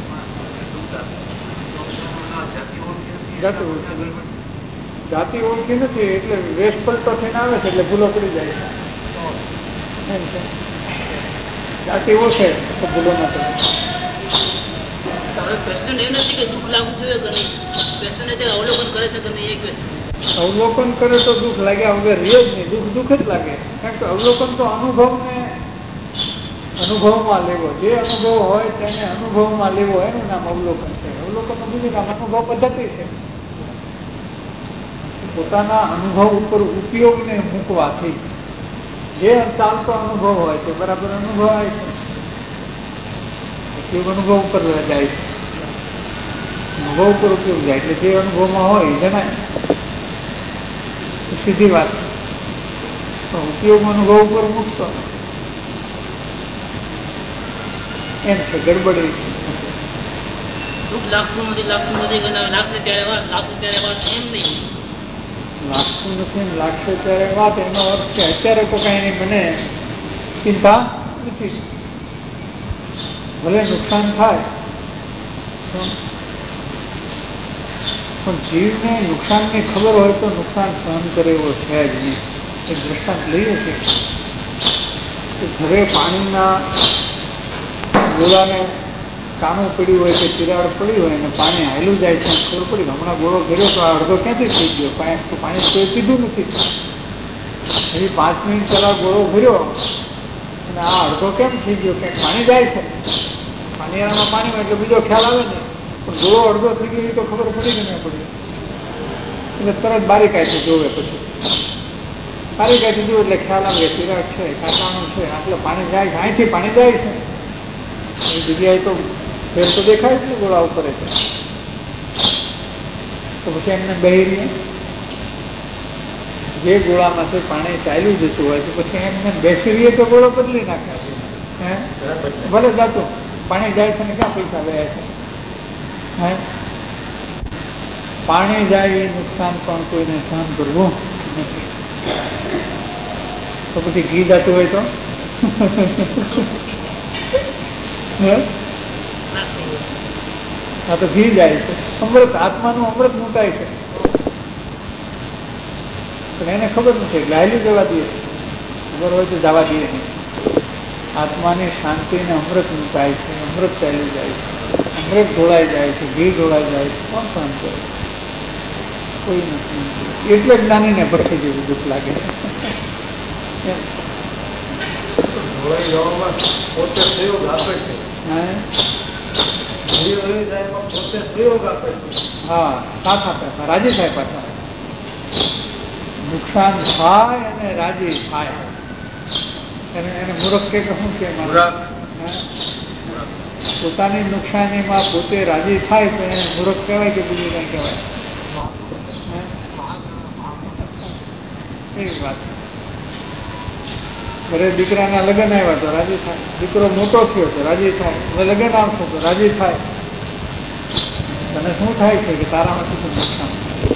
જાતિ ઓળખી નથી એટલે વેશ પલટો થઈને આવે છે એટલે ભૂલો પડી જાય છે. એમ છે જાતિ ઓળખે તો ભૂલો ના પડે. ક્વેશ્ચન એ નથી કે દુઃખ લાગવું જોઈએ કે નહીં, ક્વેશ્ચન એ અવલોકન કરે છે કે નહીં એ ક્વેશ્ચન. અવલોકન કરે તો દુઃખ લાગ્યા વગર રે જ નહીં, દુઃખ દુઃખ જ લાગે. કારણ કે અવલોકન તો અનુભવને અનુભવમાં લેવો, જે અનુભવ હોય તેને અનુભવમાં લેવો એનું નામ અવલોકન છે. અવલોકનનું બીજું નામ અનુભવ પદ્ધતિ છે. પોતાના અનુભવ ઉપર ઉપયોગને મૂકવાથી જે ચાલતો અનુભવ હોય તે બરાબર અનુભવાય છે. ઉપયોગ અનુભવ ઉપર જાય છે, અનુભવ ઉપર ઉપયોગ જાય એટલે જે અનુભવમાં હોય એ જણાય. સીધી વાત. ઉપયોગ અનુભવ ઉપર મૂકતો એમ છે, ગડબડી છે. દુઃખ લાગતું નથી લાગતું નથી લાગશે ત્યારે વાત લાગશે ત્યારે વાત એમ નહીં. લાગતું નથી ને લાગશે ત્યારે વાત એનો અર્થ છે અત્યારે તો કઈ નહીં, મને ચિંતા નથી. ભલે નુકસાન થાય પણ જીવને નુકસાનની ખબર હોય તો નુકસાન સહન કરે એવો છે જ નહીં. એક દ્રષ્ટાંત લઈએ છીએ કે ઘરે પાણીના ગોળાને કાણું પડ્યું હોય કે તિરાડ પડી હોય અને પાણી હાલું જાય છે, ખબર પડી હમણાં ગોળો ઘેર્યો તો આ અડધો ક્યાંથી થઈ ગયો, પાણી તો પાણી કોઈ પીધું નથી. એવી પાંચ મિનિટ પહેલા ગોળો ભર્યો અને આ અડધો કેમ થઈ ગયો, ક્યાંક પાણી જાય છે. પાણીયામાં પાણીમાં એટલે બીજો ખ્યાલ આવે ને, પણ ગોળો અડધો થઈ ગયો એ તો ખબર પડી કે નહીં પડી. એટલે તરત બારીકાઈથી જોવે, પછી બારીકાઈથી જોવે એટલે ખ્યાલ આવે તિરાડ છે, કાંટાણું છે, આટલે પાણી જાય છે, અહીંથી પાણી જાય છે. એ જગ્યાએ તો ફેર તો દેખાય જ નહીં ગોળા ઉપર છે. તો પછી એમને બહેરીએ જે ગોળામાંથી પાણી ચાલ્યું જતું હોય તો પછી એમને બેસી રહીએ તો ગોળો બદલી નાખે. હે ભલે જાતું પાણી જાય છે ને ક્યાં પૈસા ગયા છે. હે પાણી જાય એ નુકસાન પણ કોઈને સહન કરવું નથી. તો પછી ઘી જાતું હોય તો હા તો ઘી જાય છે. અમૃત આત્માનું અમૃત મુકાય છે પણ એને ખબર નથી એટલે હાલી જવા દઈએ છે. ખબર હોય તો જવા દઈએ નહીં. આત્માની શાંતિને અમૃત મુકાય છે, અમૃત ચાલી જાય છે, અમૃત ઢોળાઈ જાય છે, ઘી ઢોળાઈ જાય છે. કોણ શાંત કરે? કોઈ નથી. એટલે જ્ઞાનીને ભઠ્ઠી જેવું દુઃખ લાગે છે. પોતે પ્રયોગ આપે છે. પોતે પ્રયોગ આપે છે. હા સાથ આપે, રાજી થાય પાછા. નુકસાન થાય અને રાજી થાય. એને એને મૂર્ખ કે શું કે પોતાની નુકસાનીમાં પોતે રાજી થાય તો એને મૂર્ખ કહેવાય કે બીજું કઈ કહેવાય? એવી વાત. ઘરે દીકરાના લગ્ન આવ્યા તો રાજી થાય, દીકરો મોટો થયો તો રાજી થાય, હવે લગ્ન આવશે તો રાજી થાય. તને શું થાય છે કે તારામાંથી શું નુકસાન?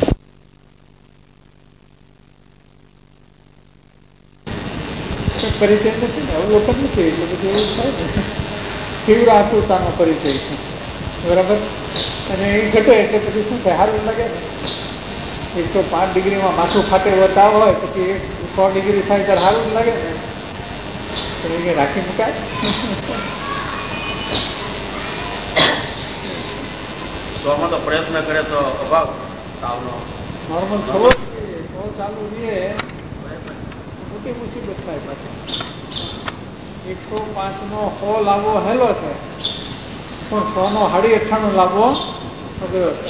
પરિચય નથી ને, આવું વખત નથી એટલે બધું એવું થાય ને. તીવ્ર આતુરતાનો પરિચય છે, બરાબર. અને એ ઘટે એટલે પછી શું થાય? સારું લાગે ને. એકસો પાંચ ડિગ્રીમાં માથું ફાટે વર્તાવ હોય પછી એક સો ડિગ્રી થાય ત્યારે સારું જ લાગે ને. એ રાખી મુકાય. તો આમાં તો પ્રયત્ન કરે તો અભાવ તાવનો નોર્મલ થવો તો ચાલુ રહીએ મોટી મુસીબત થાય પાછી. એકસો પાંચ નો સો લાવવો હેલો છે પણ સો નો સાડી અઠ્ઠાણું લાવવો અઘરો છે.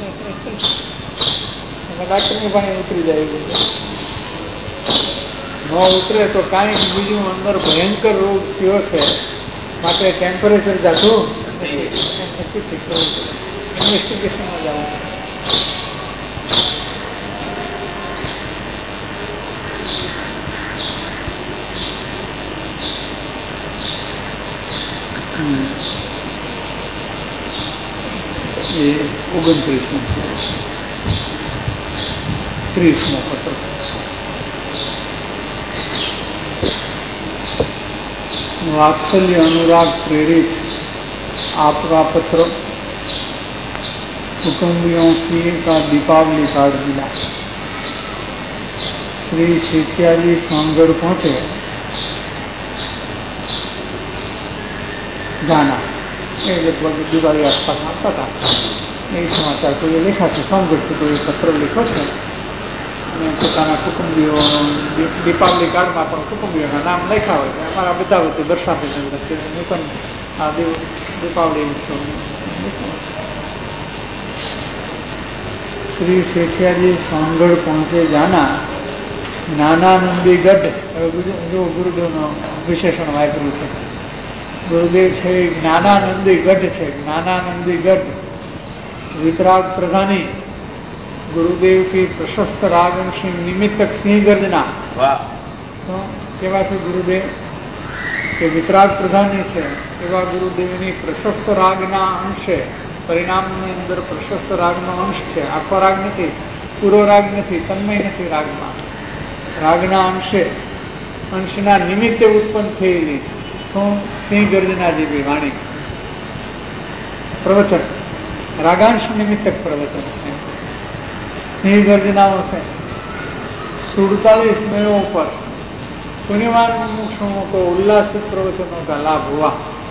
ડાક્ટરની પાણી ઉતરી જાય એવું છે. ન ઉતરે તો કાંઈક બીજું અંદર ભયંકર રોગ થયો છે માટે ટેમ્પરેચર જાતું ઇન્વેસ્ટિગેશનમાં જવું. એ ઓગણત્રીસમો ત્રીસમો પત્ર. वात्सल्य अनुराग प्रेरित आपका पत्र कुटुंबियों की का दीपावली कार्ड मिला. श्री सेठियाजी सोनगढ़ पहुंचे जाना. ये लगभग दिवाली आसपास आता था. ये समाचार को ये लिखा था सोनगढ़ से कोई पत्र लिखो है અને પોતાના કુટુંબીઓ દીપાવલી કાર્ડમાં પણ કુટુંબીઓના નામ લખ્યા હોય અમારા બધા વચ્ચે દર્શાવે છે નૂતન આ દીપાવલી ઉત્સવ. શ્રી શેઠિયાજી સોનગઢ પહોંચે જાના જ્ઞાનાનંદીગઢ. જો ગુરુદેવનો વિશેષણ વાપર્યું છે. ગુરુદેવ છે જ્ઞાનાનંદીગઢ છે. જ્ઞાનાનંદીગઢ વિતરાગ પ્રધાની गुरुदेव की प्रशस्त रागंशी निमित्तक सिंह गर्जना. तो केवा छे गुरुदेव के वितराग प्रधानी है एवा गुरुदेवनी प्रशस्त रागना अंशे परिणामनी अंदर प्रशस्त रागनो अंश है. आखो राग नहीं, पूरो राग नहीं, तन्मय नहीं. रागमा रागना अंशे अंशना निमित्ते उत्पन्न थयेली तो सिंह गर्जना जेवी वाणी प्रवचन रागांश निमित्तक प्रवचन है. सिंह गर्जनाओं से सुड़तालीस मेलों पर पुण्यवान मुमुक्षुओं को उल्लासित प्रवचनों का लाभ हुआ.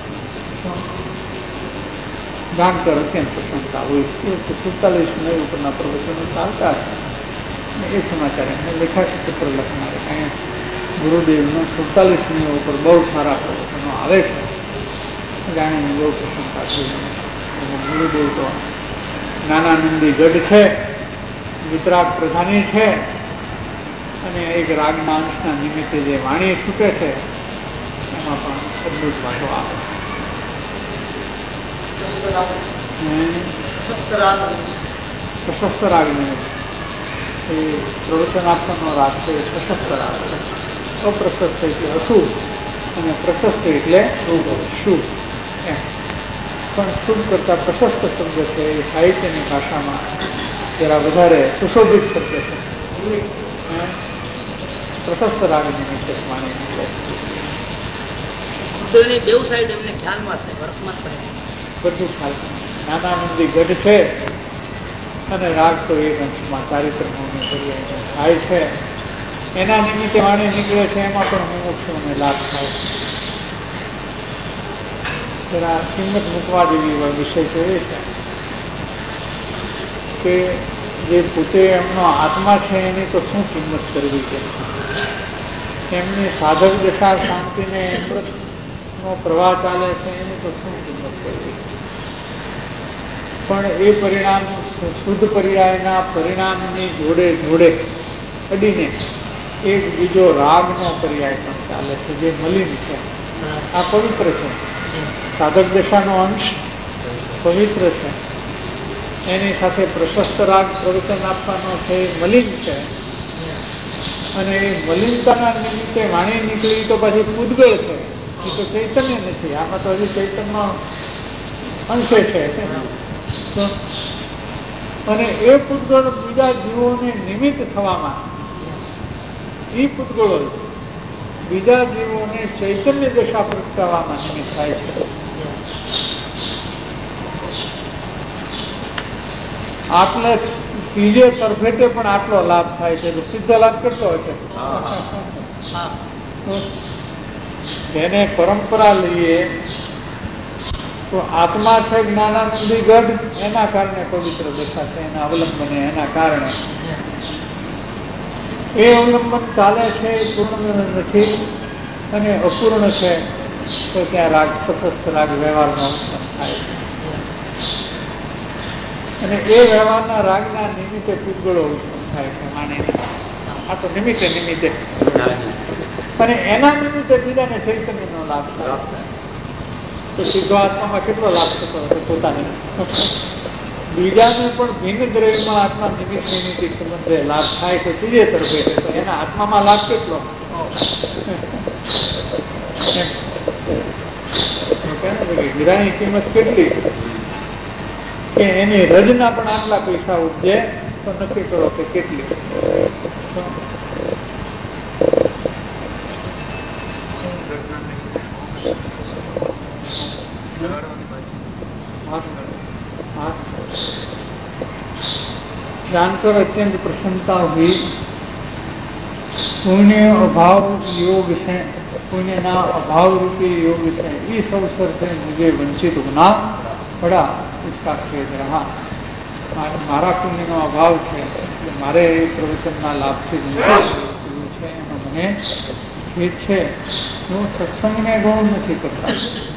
जानकर अत्यंत प्रशंसा हुई. सुड़तालीस मेल पर प्रवचनों चालता है. ये समाचार है लिखा से चित्र लखना है. गुरुदेव ने सुड़तालीस मेलों पर बहुत सारा प्रवचनों आवे जाने में बहुत प्रशंसा थी. गुरुदेव तो ज्ञानानंदी गढ़ है, વિતરાગ પ્રધાની છે અને એક રાગના અંશના નિમિત્તે જે વાણી છૂટે છે એમાં પણ અદભુત વાતો આવે. પ્રશસ્ત રાગ નિમિત્ત એ પ્રવચન આપવાનો રાગ છે. પ્રશસ્ત રાગ છે. અપ્રશસ્ત એટલે અશુભ અને પ્રશસ્ત એટલે શુભ એમ. પણ શુભ કરતા પ્રશસ્ત શબ્દ છે એ સાહિત્યની ભાષામાં જરા વધારે સુશોભિત શબ્દ છે. પ્રશસ્ત રાગ નિમિત્તે વાણી નીકળે. ઉદયની બેઉ સાઈડ એમને ખ્યાલમાં છે, વર્તમાન પડે બધું ખ્યાલ. નાનાનંદી ગઢ છે અને રાગ તો એક અંશમાં ચારિત્રનો થાય છે. એના નિમિત્તે વાણી નીકળે છે, એમાં પણ મુમુક્ષુઓને લાભ થાય છે. જરા કિંમત મૂકવા જેવી વિષય તો એ છે કે જે પોતે એમનો આત્મા છે એની તો શું કિંમત કરવી છે. એમની સાધક દશા શાંતિને અમૃતનો પ્રવાહ ચાલે છે એની તો શું કિંમત કરવી. પણ એ પરિણામ શુદ્ધ પર્યાયના પરિણામની જોડે જોડે અડીને એક બીજો રાગનો પર્યાય પણ ચાલે છે, જે મલિન છે. આ પવિત્ર છે. સાધક દશાનો અંશ પવિત્ર છે. એની સાથે પ્રશસ્ત રાગ પ્રવચન આપવાનો છે, એ મલિન છે. અને એ મલિનતાના નિમિત્તે વાણી નીકળી તો પછી પૂદગળ છે, એ તો ચૈતન્ય નથી. આમાં તો હજી ચૈતન્ય અંશે છે. અને એ પૂદગળ બીજા જીવોને નિમિત્ત થવામાં, એ પૂદગળો બીજા જીવોને ચૈતન્ય દશા પ્રગટાવવામાં નિમિત્ત થાય છે. આટલા ત્રીજે તરફેટે પણ આટલો લાભ થાય છે. સિદ્ધ લાભ કેટલો હશે? એને પરંપરા લઈએ તો આત્મા છે જ્ઞાનાનંદી ગઢ, એના કારણે પવિત્ર દશા છે, એના અવલંબને એના કારણે એ અવલંબન ચાલે છે, એ પૂર્ણ નથી અને અપૂર્ણ છે. તો ત્યાં રાગ પ્રશસ્ત રાગ વ્યવહારનો થાય છે. અને એ વ્યવહારના રાગના નિમિત્તે પૂતગળો ઉત્પન્ન થાય છે. માને આ તો નિમિત્તે નિમિત્તે અને એના નિમિત્તે બીજાને ચૈતન્યનો લાભ થાય. તો સીધો આત્મામાં કેટલો લાભ થતો હતો પોતાને. બીજાને પણ ભિન્ન દ્રવ્યમાં આત્મા નિમિત્ત નિમિત્તિક સંબંધે લાભ થાય છે ત્રીજે તરફે, તો એના આત્મામાં લાભ કેટલો. હીરાની કિંમત કેટલી કે એની રજના પણ આટલા પૈસા ઉપજે, તો નક્કી કરો કે કેટલી. जानकर अत्यंत प्रसन्नता हुई. पुण्य अभाव योग से, पुण्य ना अभाव रूपी योग से इस अवसर से मुझे वंचित होना पड़ा, इसका खेद रहा. मारा पुण्य नो अभाव है, मारे प्रवचन लाभ से મને ખેદ છે. હું સત્સંગને ગૌણ નથી કરતા.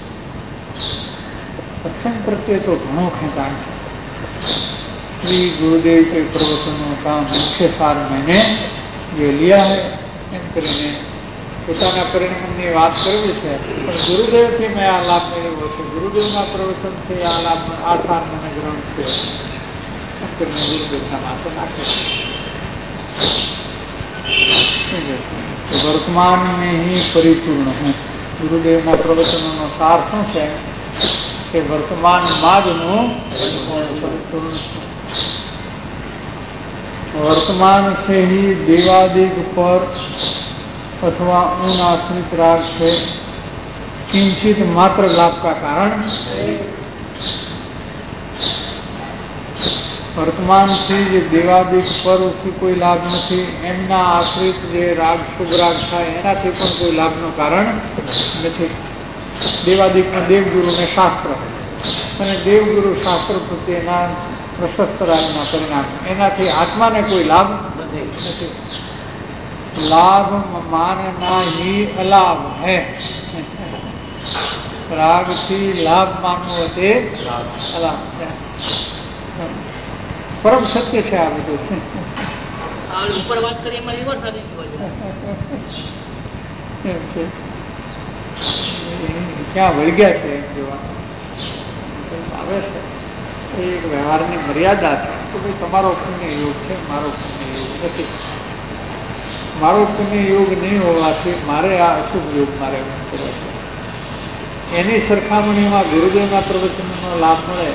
सत्संग प्रत्ये तो घणो खेचाण है. श्री गुरुदेव के प्रवचनों का मुख्य सार मैंने ये लिया है. एम करीने પોતાના પરિણામની વાત કરવી છે, પણ ગુરુદેવથી મેં આ લાભ મેળવ્યો છે, ગુરુદેવના પ્રવચનથી આ લાભ આ સાર મને ગ્રહણ થયો. એમ કરીને ગુરુદેવના માથે નાખે છે. વર્તમાન में ही परिपूर्ण है. ગુરુદેવના પ્રવચનોનો સાર શું છે કે વર્તમાનમાં જ હું પરિપૂર્ણ છું. वर्तमान से ही देवादिक पर अथवा उन आश्रित राग से किंचित मात्र लाभ का कारण, वर्तमान से जो देवादिक पर उसकी कोई लाभ नहीं, एमना आश्रित जो राग शुभ राग था एनाथी पण कोई लाभનું કારણ નથી. દેવાદિકમાં દેવગુરુ ને શાસ્ત્ર અને દેવગુરુ શાસ્ત્ર પ્રત્યેના પ્રશસ્ત રાગના પરિણામ, એનાથી આત્માને કોઈ લાભ નથી. લાભ માનના ही અલાભ है. રાગથી લાભ માનવો તે અલાભ છે. પરમ સત્ય છે આ બધું. ઉપર વાત કરી એમાં રિવર્સ આવી ગયું. ક્યાં વળગ્યા છે એમ જોવા આવે છે. એક વ્યવહારની મર્યાદા છે કે ભાઈ તમારો પુણ્ય યોગ છે, મારો પુણ્ય યોગ નથી. મારો પુણ્ય યોગ નહીં હોવાથી મારે આ અશુભ યોગ મારે કરવો છે. એની સરખામણીમાં ગુરુદેવના પ્રવચનનો લાભ મળે.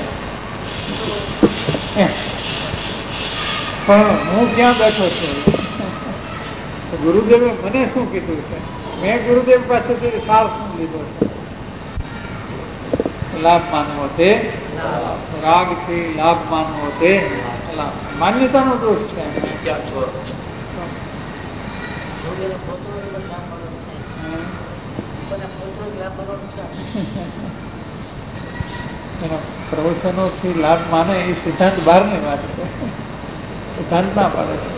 પણ હું ક્યાં બેઠો છું, ગુરુદેવે મને શું કીધું છે, મેં ગુરુદેવ પાસેથી સાર શું લીધો છે? લાભ માનવો તે રાગથી લાભ માનવો તે લાભ. માન્યતાનો દોષ છે. પ્રવચનો થી લાભ માને એ સિદ્ધાંત બહાર ની વાત છે. સિદ્ધાંત ના પાડે છે.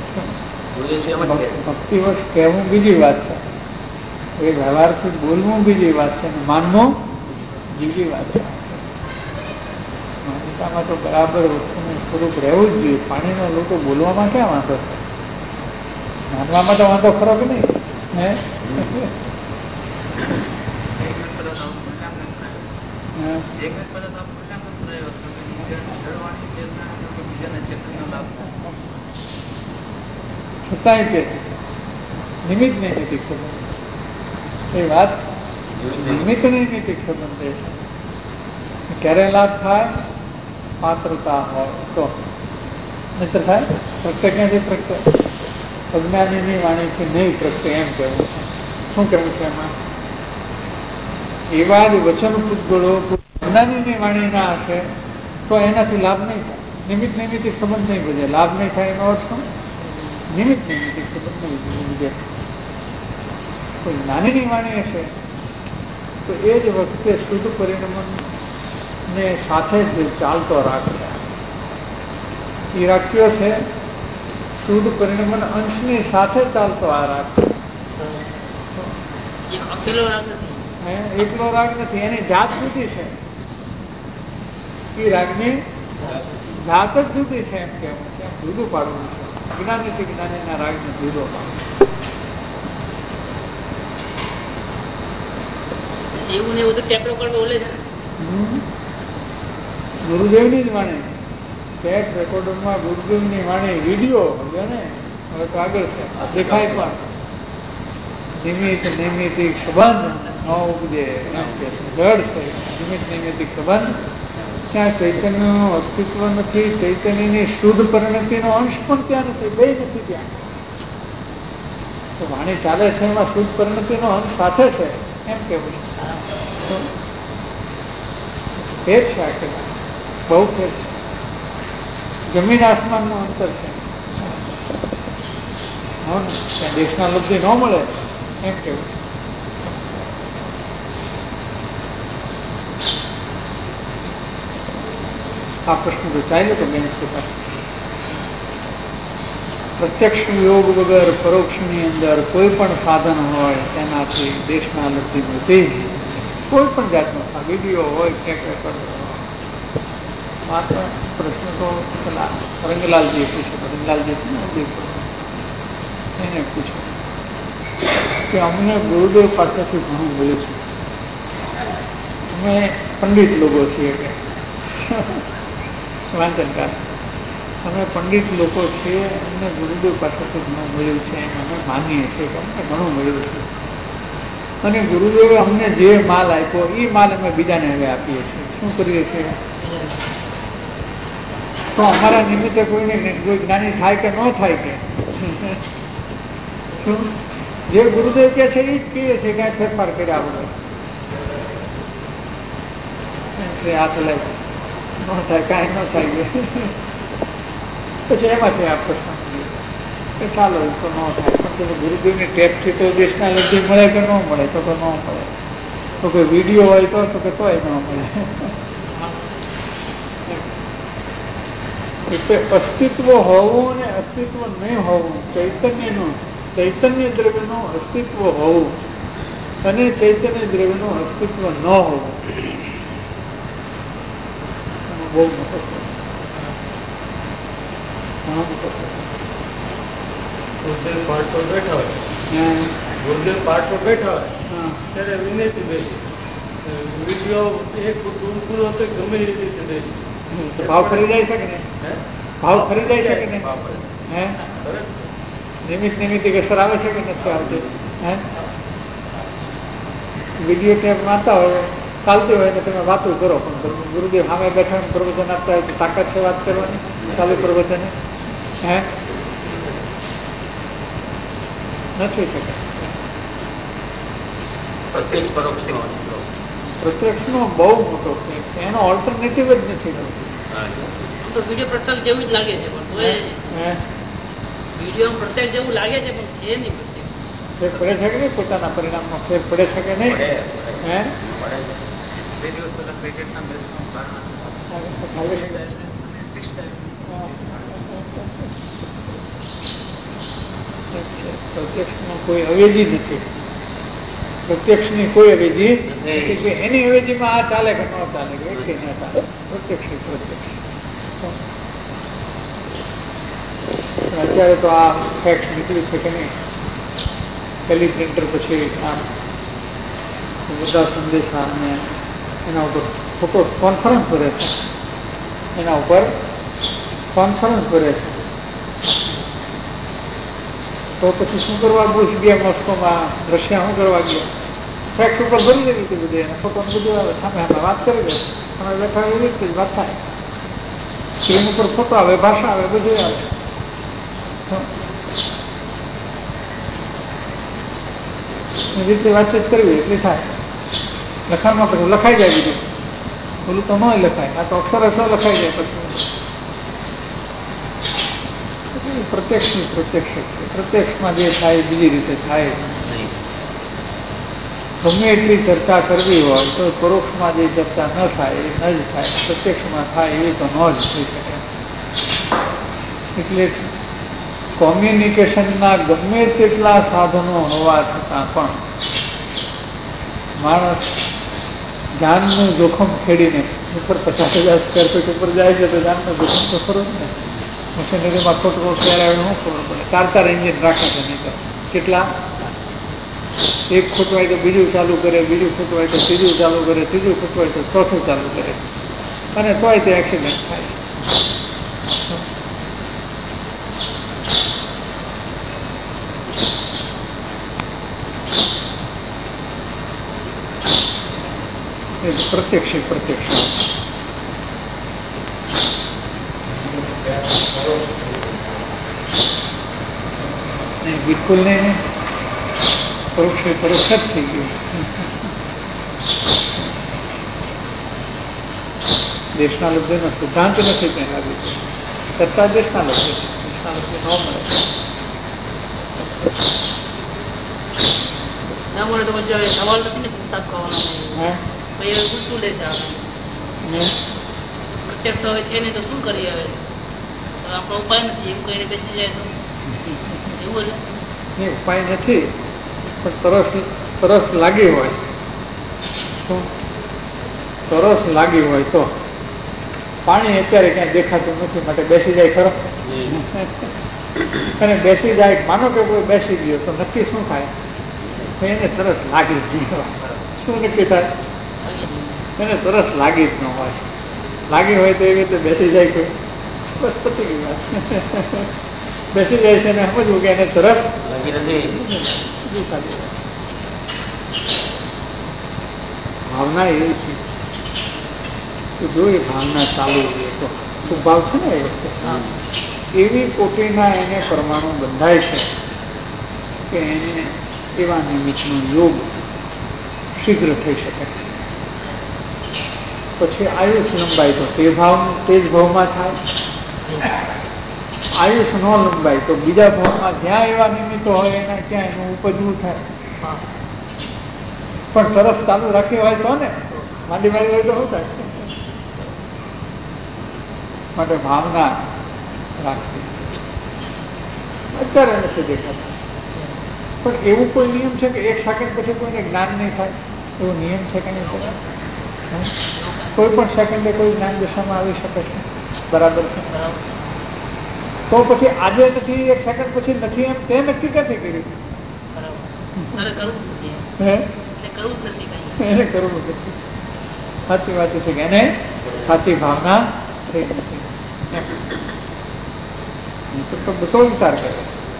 ભક્તિવશ કહેવું બીજી વાત છે, એ વ્યવહારથી બોલવું બીજી વાત છે, માનવું બીજી વાત છે. માન્યતામાં તો બરાબર વસ્તુનું સ્વરૂપ રહેવું જ જોઈએ. પાણીના લોકો બોલવામાં ક્યાં વાંધો છે? માનવામાં તો વાંધો ખરો કે નહીં? હે છતાંય કે નિમિત્ત નૈમિતિક સંબંધ એ વાત નિમિત્ત નૈમિતિક સંબંધ છે. ક્યારે લાભ થાય? પાત્રતા હોય તો. મિત્ર થાય પ્રત્યે ક્યાંથી પ્રત્યે? અજ્ઞાનીની વાણીથી નહીં પ્રત્યે, એમ કહેવું છે. શું કહેવું છે એમાં? એવા જ વચન પૂતગળો અજ્ઞાનીની વાણી ના હશે તો એનાથી લાભ નહીં થાય. નિમિત્ત નૈમિતિક સંબંધ નહીં બધે લાભ નહીં થાય એનો અર્થ શું? નિમિત્ત નૈમિતિક સંબંધ નહીં બધે. કોઈ જ્ઞાનીની વાણી હશે તો એ જ વખતે શુદ્ધ પરિણમન ને સાથે જ ચાલતો રાખશે. એ રાખ્યો છે શુદ્ધ પરિણમન અંશની સાથે ચાલતો આ રાગ છે. એકલો રાગ નથી, એની જાત જુદી છે. એ રાગની જાત જ જુદી છે એમ કેવું છે. એમ જુદું પાડવું છે. જ્ઞાનીથી જ્ઞાનીના રાગને જુદો પાડવું. એવું ને એવું તો ટેપ રેકોર્ડ બોલે છે. ગુરુદેવની જ વાણી ટેપ રેકોર્ડરમાં ગુરુદેવની વાણી વિડીયો ને હવે તો આગળ છે દેખાય પણ નિમિત્ત નૈમિતિક સંબંધ ન ઉપજે એમ કે જડ છે. નિમિત્ત નૈમિતિક સંબંધ ત્યાં ચૈતન્યનું અસ્તિત્વ નથી, ચૈતન્યની શુદ્ધ પરિણતિનો અંશ પણ ત્યાં નથી, બે નથી ત્યાં. તો વાણી ચાલે છે એમાં શુદ્ધ પરિણતિનો અંશ સાથે છે એમ કેવું છે. ફેર છે આખે બહુ ફેર છે. જમીન આસમાનનું અંતર છે. ત્યાં દેશના લબ્ધિ ન મળે એમ કેવું. આ પ્રશ્ન તો ચાલ્યો તો બેન સ્વીકાર. પ્રત્યક્ષ યોગ વગર પરોક્ષની અંદર કોઈ પણ સાધન હોય તેનાથી દેશના લબ્ધિ મળતી કોઈ પણ જાતનો વિડીયો હોય ટેપ રેકોર્ડ માત્ર પ્રશ્ન તો પેલા રંગલાલજી પૂછે રંગલાલજી એને પૂછ્યું કે અમને ગુરુદેવ પાસેથી ઘણું મળ્યું છે. અમે પંડિત લોકો છીએ કે વાંચનકાર અમે પંડિત લોકો છીએ, અમને ગુરુદેવ પાસેથી ઘણું મળ્યું છે એમ અમે માનીએ છીએ કે અમને ઘણું મળ્યું છે. અને ગુરુદેવે અમને જે માલ આપ્યો એ માલ અમે બીજાને હવે આપીએ છીએ. શું કરીએ છીએ? તો અમારા નિમિત્તે કોઈને કોઈ જ્ઞાની થાય કે ન થાય કે શું જે ગુરુદેવ કે છે એ જ કહીએ છીએ. કાંઈ ફેરફાર કર્યા આપણે હાથ લાય ન થાય કાંઈ ન થાય પછી એમાંથી આ પ્રશ્ન કે ચાલો તો ન થાય. પણ ગુરુદેવની ટેપથી તો દેશના લબ્ધિ મળે કે ન મળે? તો તો ન મળે. તો કોઈ વિડીયો હોય તો તો કે તોય ન મળે. એટલે અસ્તિત્વ હોવું અને અસ્તિત્વ નહીં હોવું, ચૈતન્યનું ચૈતન્ય દ્રવ્યનું અસ્તિત્વ હોવું અને ચૈતન્ય દ્રવ્યનું અસ્તિત્વ ન હોવું બહુ મોટો ગુરુદેવ પાઠ પર બેઠા હોય ગુરુદેવ પાઠ પર બેઠા હોય ત્યારે વિનંતી બેસી વિડીયો એક પૂરો તો ગમે એ રીતે બેસી ભાવ ખરીદાઈ શકે ને? ભાવ ખરીદાઈ શકે ને? હે નિમિત્ત નિમિત્તિક અસર આવે છે કે નથી આવતી? હે વિડીયો ટેપ વાંચતા હોય ચાલતી હોય ને તમે વાતો કરો પણ ગુરુદેવ સામે બેઠા પ્રવચન આપતા હોય તો તાકાત છે વાત કરવાની ચાલુ પ્રવચન? હે નથી શકાય. પ્રત્યક્ષ પરોક્ષનો પ્રત્યક્ષનો બહુ મોટો ફેર છે, એનો ઓલ્ટરનેટિવ જ નથી રહેતો. તો વિડીયો પ્રત્યક્ષ જેવું જ લાગે છે, પણ વિડીયો પ્રત્યક્ષ જેવું લાગે છે, પણ છે નહીં. ફેર પડે છે કે નહીં? પોતાના પરિણામમાં ફેર પડે છે કે નહીં? હે પ્રત્યક્ષનો કોઈ અવેજી નથી. પ્રત્યક્ષની કોઈ અવેજી નથી. એની અવેજીમાં આ ચાલે કે ન ચાલે, કે ન ચાલે. પ્રત્યક્ષ પ્રત્યક્ષ. અત્યારે તો આ ફેક્સ નીકળ્યું છે કે નહીં? પેલી પ્રિન્ટર પછી આમ બધા સંદેશા અને એના ઉપર ફોટો કોન્ફરન્સ ભરે છે, એના ઉપર કોન્ફરન્સ ભરે છે. તો પછી શું કરવા બુશ ગયા મોસ્કોમાં, રશિયા શું કરવા ગયા? ફેક્સ ઉપર ભરી દેવી હતી બધી, એને ફોટો બધું આવે, સામે સામે વાત કરી દે. તમે બેઠા એવી રીતે જ વાત થાય. સ્ક્રીન ઉપર ફોટો આવે, ભાષા આવે, બધું આવે. એ રીતે વાતચીત કરવી એટલી થાય. લખાણમાં પછી લખાઈ જાય બીજું, ઓલું તો ન લખાય. આ તો અક્ષર અક્ષર લખાઈ જાય. પછી પ્રત્યક્ષની પ્રત્યક્ષ છે. પ્રત્યક્ષમાં જે થાય બીજી રીતે થાય. ગમે એટલી ચર્ચા કરવી હોય તો પરોક્ષમાં જે ચર્ચા ન થાય એ ન જ થાય. પ્રત્યક્ષમાં થાય એવી તો ન જ થઈ શકે. એટલે કોમ્યુનિકેશનના ગમે તેટલા સાધનો હોવા છતાં પણ માણસ જાનનું જોખમ ખેડીને ઉપર પચાસ હજાર સ્ક્વેર ફીટ ઉપર જાય છે તો જાનનું જોખમ તો ખરું જ ને. મશીનરીમાં ખોટો ક્યારે આવે શું ખબર પડે? ચાર ચાર એન્જિન રાખે છે નહીં તો કેટલા? એક ખૂટવાય તો બીજું ચાલુ કરે, બીજું ખૂટવાય તો ત્રીજું ચાલુ કરે, ત્રીજું ખૂટવાય તો ચોથું ચાલુ કરે, અને તોય તે એક્સિડન્ટ થાય. પ્રત્યક્ષ પ્રત્યક્ષ નહીં, બિલકુલ નહીં. પરોક્ષ પરોક્ષ જ થઈ ગયું. દેશના લબ્ધનો સિદ્ધાંત નથી ત્યાં લાગુ છે. સત્તા દેશના લબ્ધ છે, દેશના લબ્ધ ન મળે. ના મળે તો પછી સવાલ નથી ને હિસાબ કરવાનો. ઉલટું લે છે. પ્રત્યક્ષ હવે છે નહીં તો શું કરીએ? હવે આપણો ઉપાય નથી. એમ કહીને બેસી જાય તો એવું એટલે ઉપાય નથી. પણ તરસ તરસ લાગી હોય, શું તરસ લાગી હોય તો પાણી અત્યારે ક્યાંય દેખાતું નથી માટે બેસી જાય ખરો. અને બેસી જાય, માનો કે કોઈ બેસી ગયો તો નક્કી શું થાય? એને તરસ લાગી જ નહીં હોય. શું નક્કી થાય? એને તરસ લાગી જ ન હોય. લાગી હોય તો એવી રીતે બેસી જાય કોઈ, બસ પતી ગઈ વાત. બેસી જાય છે ને સમજવું કે એને તરસ લાગી નથી. ભાવના એવી છે કે જો એ ભાવના ચાલુ હોય તો સ્વભાવ છે ને એ વખતે એવી કોટીના એને પરમાણુ બંધાય છે કે એને એવા નિમિત્તનો યોગ શીઘ્ર થઈ શકે. પછી આયુષ લંબાય તો તે ભાવ તે જ ભાવમાં થાય. આયુષ ન લંબાય તો બીજા ભાવમાં જ્યાં એવા નિમિત્તો હોય એના ક્યાં એનું ઉપજવું થાય. પણ તરસ ચાલુ રાખી હોય તો ને માંડી મારી હોય તો શું થાય? માટે ભાવના રાખવી. અત્યારે નથી દેખાતા, પણ એવું કોઈ નિયમ છે કે એક સેકન્ડ પછી કોઈને જ્ઞાન નહીં થાય? એવો નિયમ છે કે નહીં? કોઈ પણ સેકન્ડે કોઈ જ્ઞાન દશામાં આવી શકે છે. બરાબર છે. તો પછી આજે નથી, એક સેકન્ડ પછી નથી, એમ તે નક્કી ક્યાંથી કર્યું? એને કરવું નથી. સાચી વાત છે કે એને સાચી ભાવના થઈ નથી. બધો વિચાર કરે.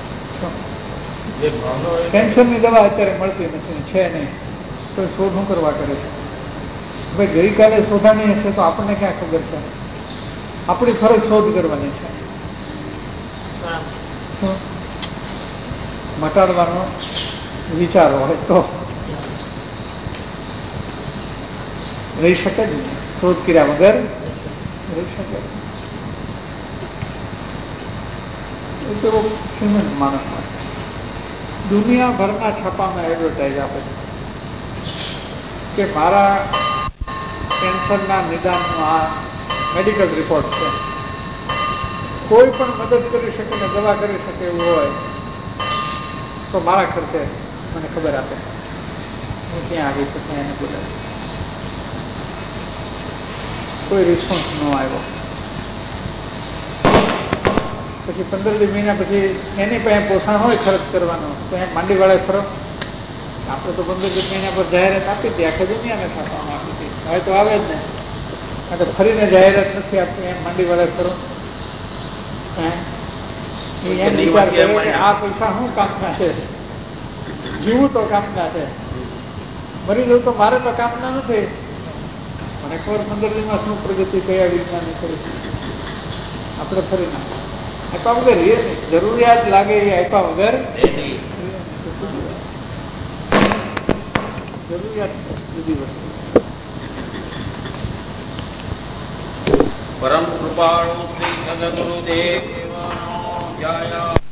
કેન્સરની દવા અત્યારે મળતી નથી, છે નહીં, તો શોધ શું કરવા કરે છે? ભાઈ ગઈકાલે શોધાણી હશે તો આપણને ક્યાં ખબર છે? આપણી ફરજ શોધ કરવાની છે. મટાડવાનો વિચાર હોય તો રહી શકે જ નહીં. શોધ કર્યા વગર રહી શકે. એ તો શ્રીમંત માણસ માટે દુનિયાભરના છાપામાં એડવર્ટાઇઝ આપે કે મારા કેન્સરના નિદાનનો આ મેડિકલ રિપોર્ટ છે, કોઈ પણ મદદ કરી શકે ને દવા કરી શકે એવું હોય તો મારા ખર્ચે મને ખબર આપે, હું ત્યાં આવી છું, ત્યાં એને બોલાવી. કોઈ રિસ્પોન્સ ન આવ્યો. પછી પંદર મહિના પછી એની પાસે પોષણ હોય ખર્ચ કરવાનો તો એમ માંડીવાળા ખરો. આપણે તો પંદર મહિના પર જાહેરાત આપી હતી, આખી દુનિયાને છાપવામાં આપી હતી. હવે તો આવે જ ને, કારણ કે ફરીને જાહેરાત નથી આપતી. એમ માંડીવાળા ખરો. એમ વિચાર કરે કે આ પૈસા શું કામના છે, જીવું તો કામના છે, મરી જવું તો મારે તો કામના નથી. મને ખબર પંદર દિનમાં શું પ્રગતિ કયા વિજ્ઞાનની કરી છે. આપણે ફરી ના આપ્યા વગર રે નહીં. જરૂરિયાત લાગે એ આપ્યા વગર જરૂરિયાત જુદી વસ્તુ. પરમ કૃપાળુ શ્રી સદગુરુદેવ જય.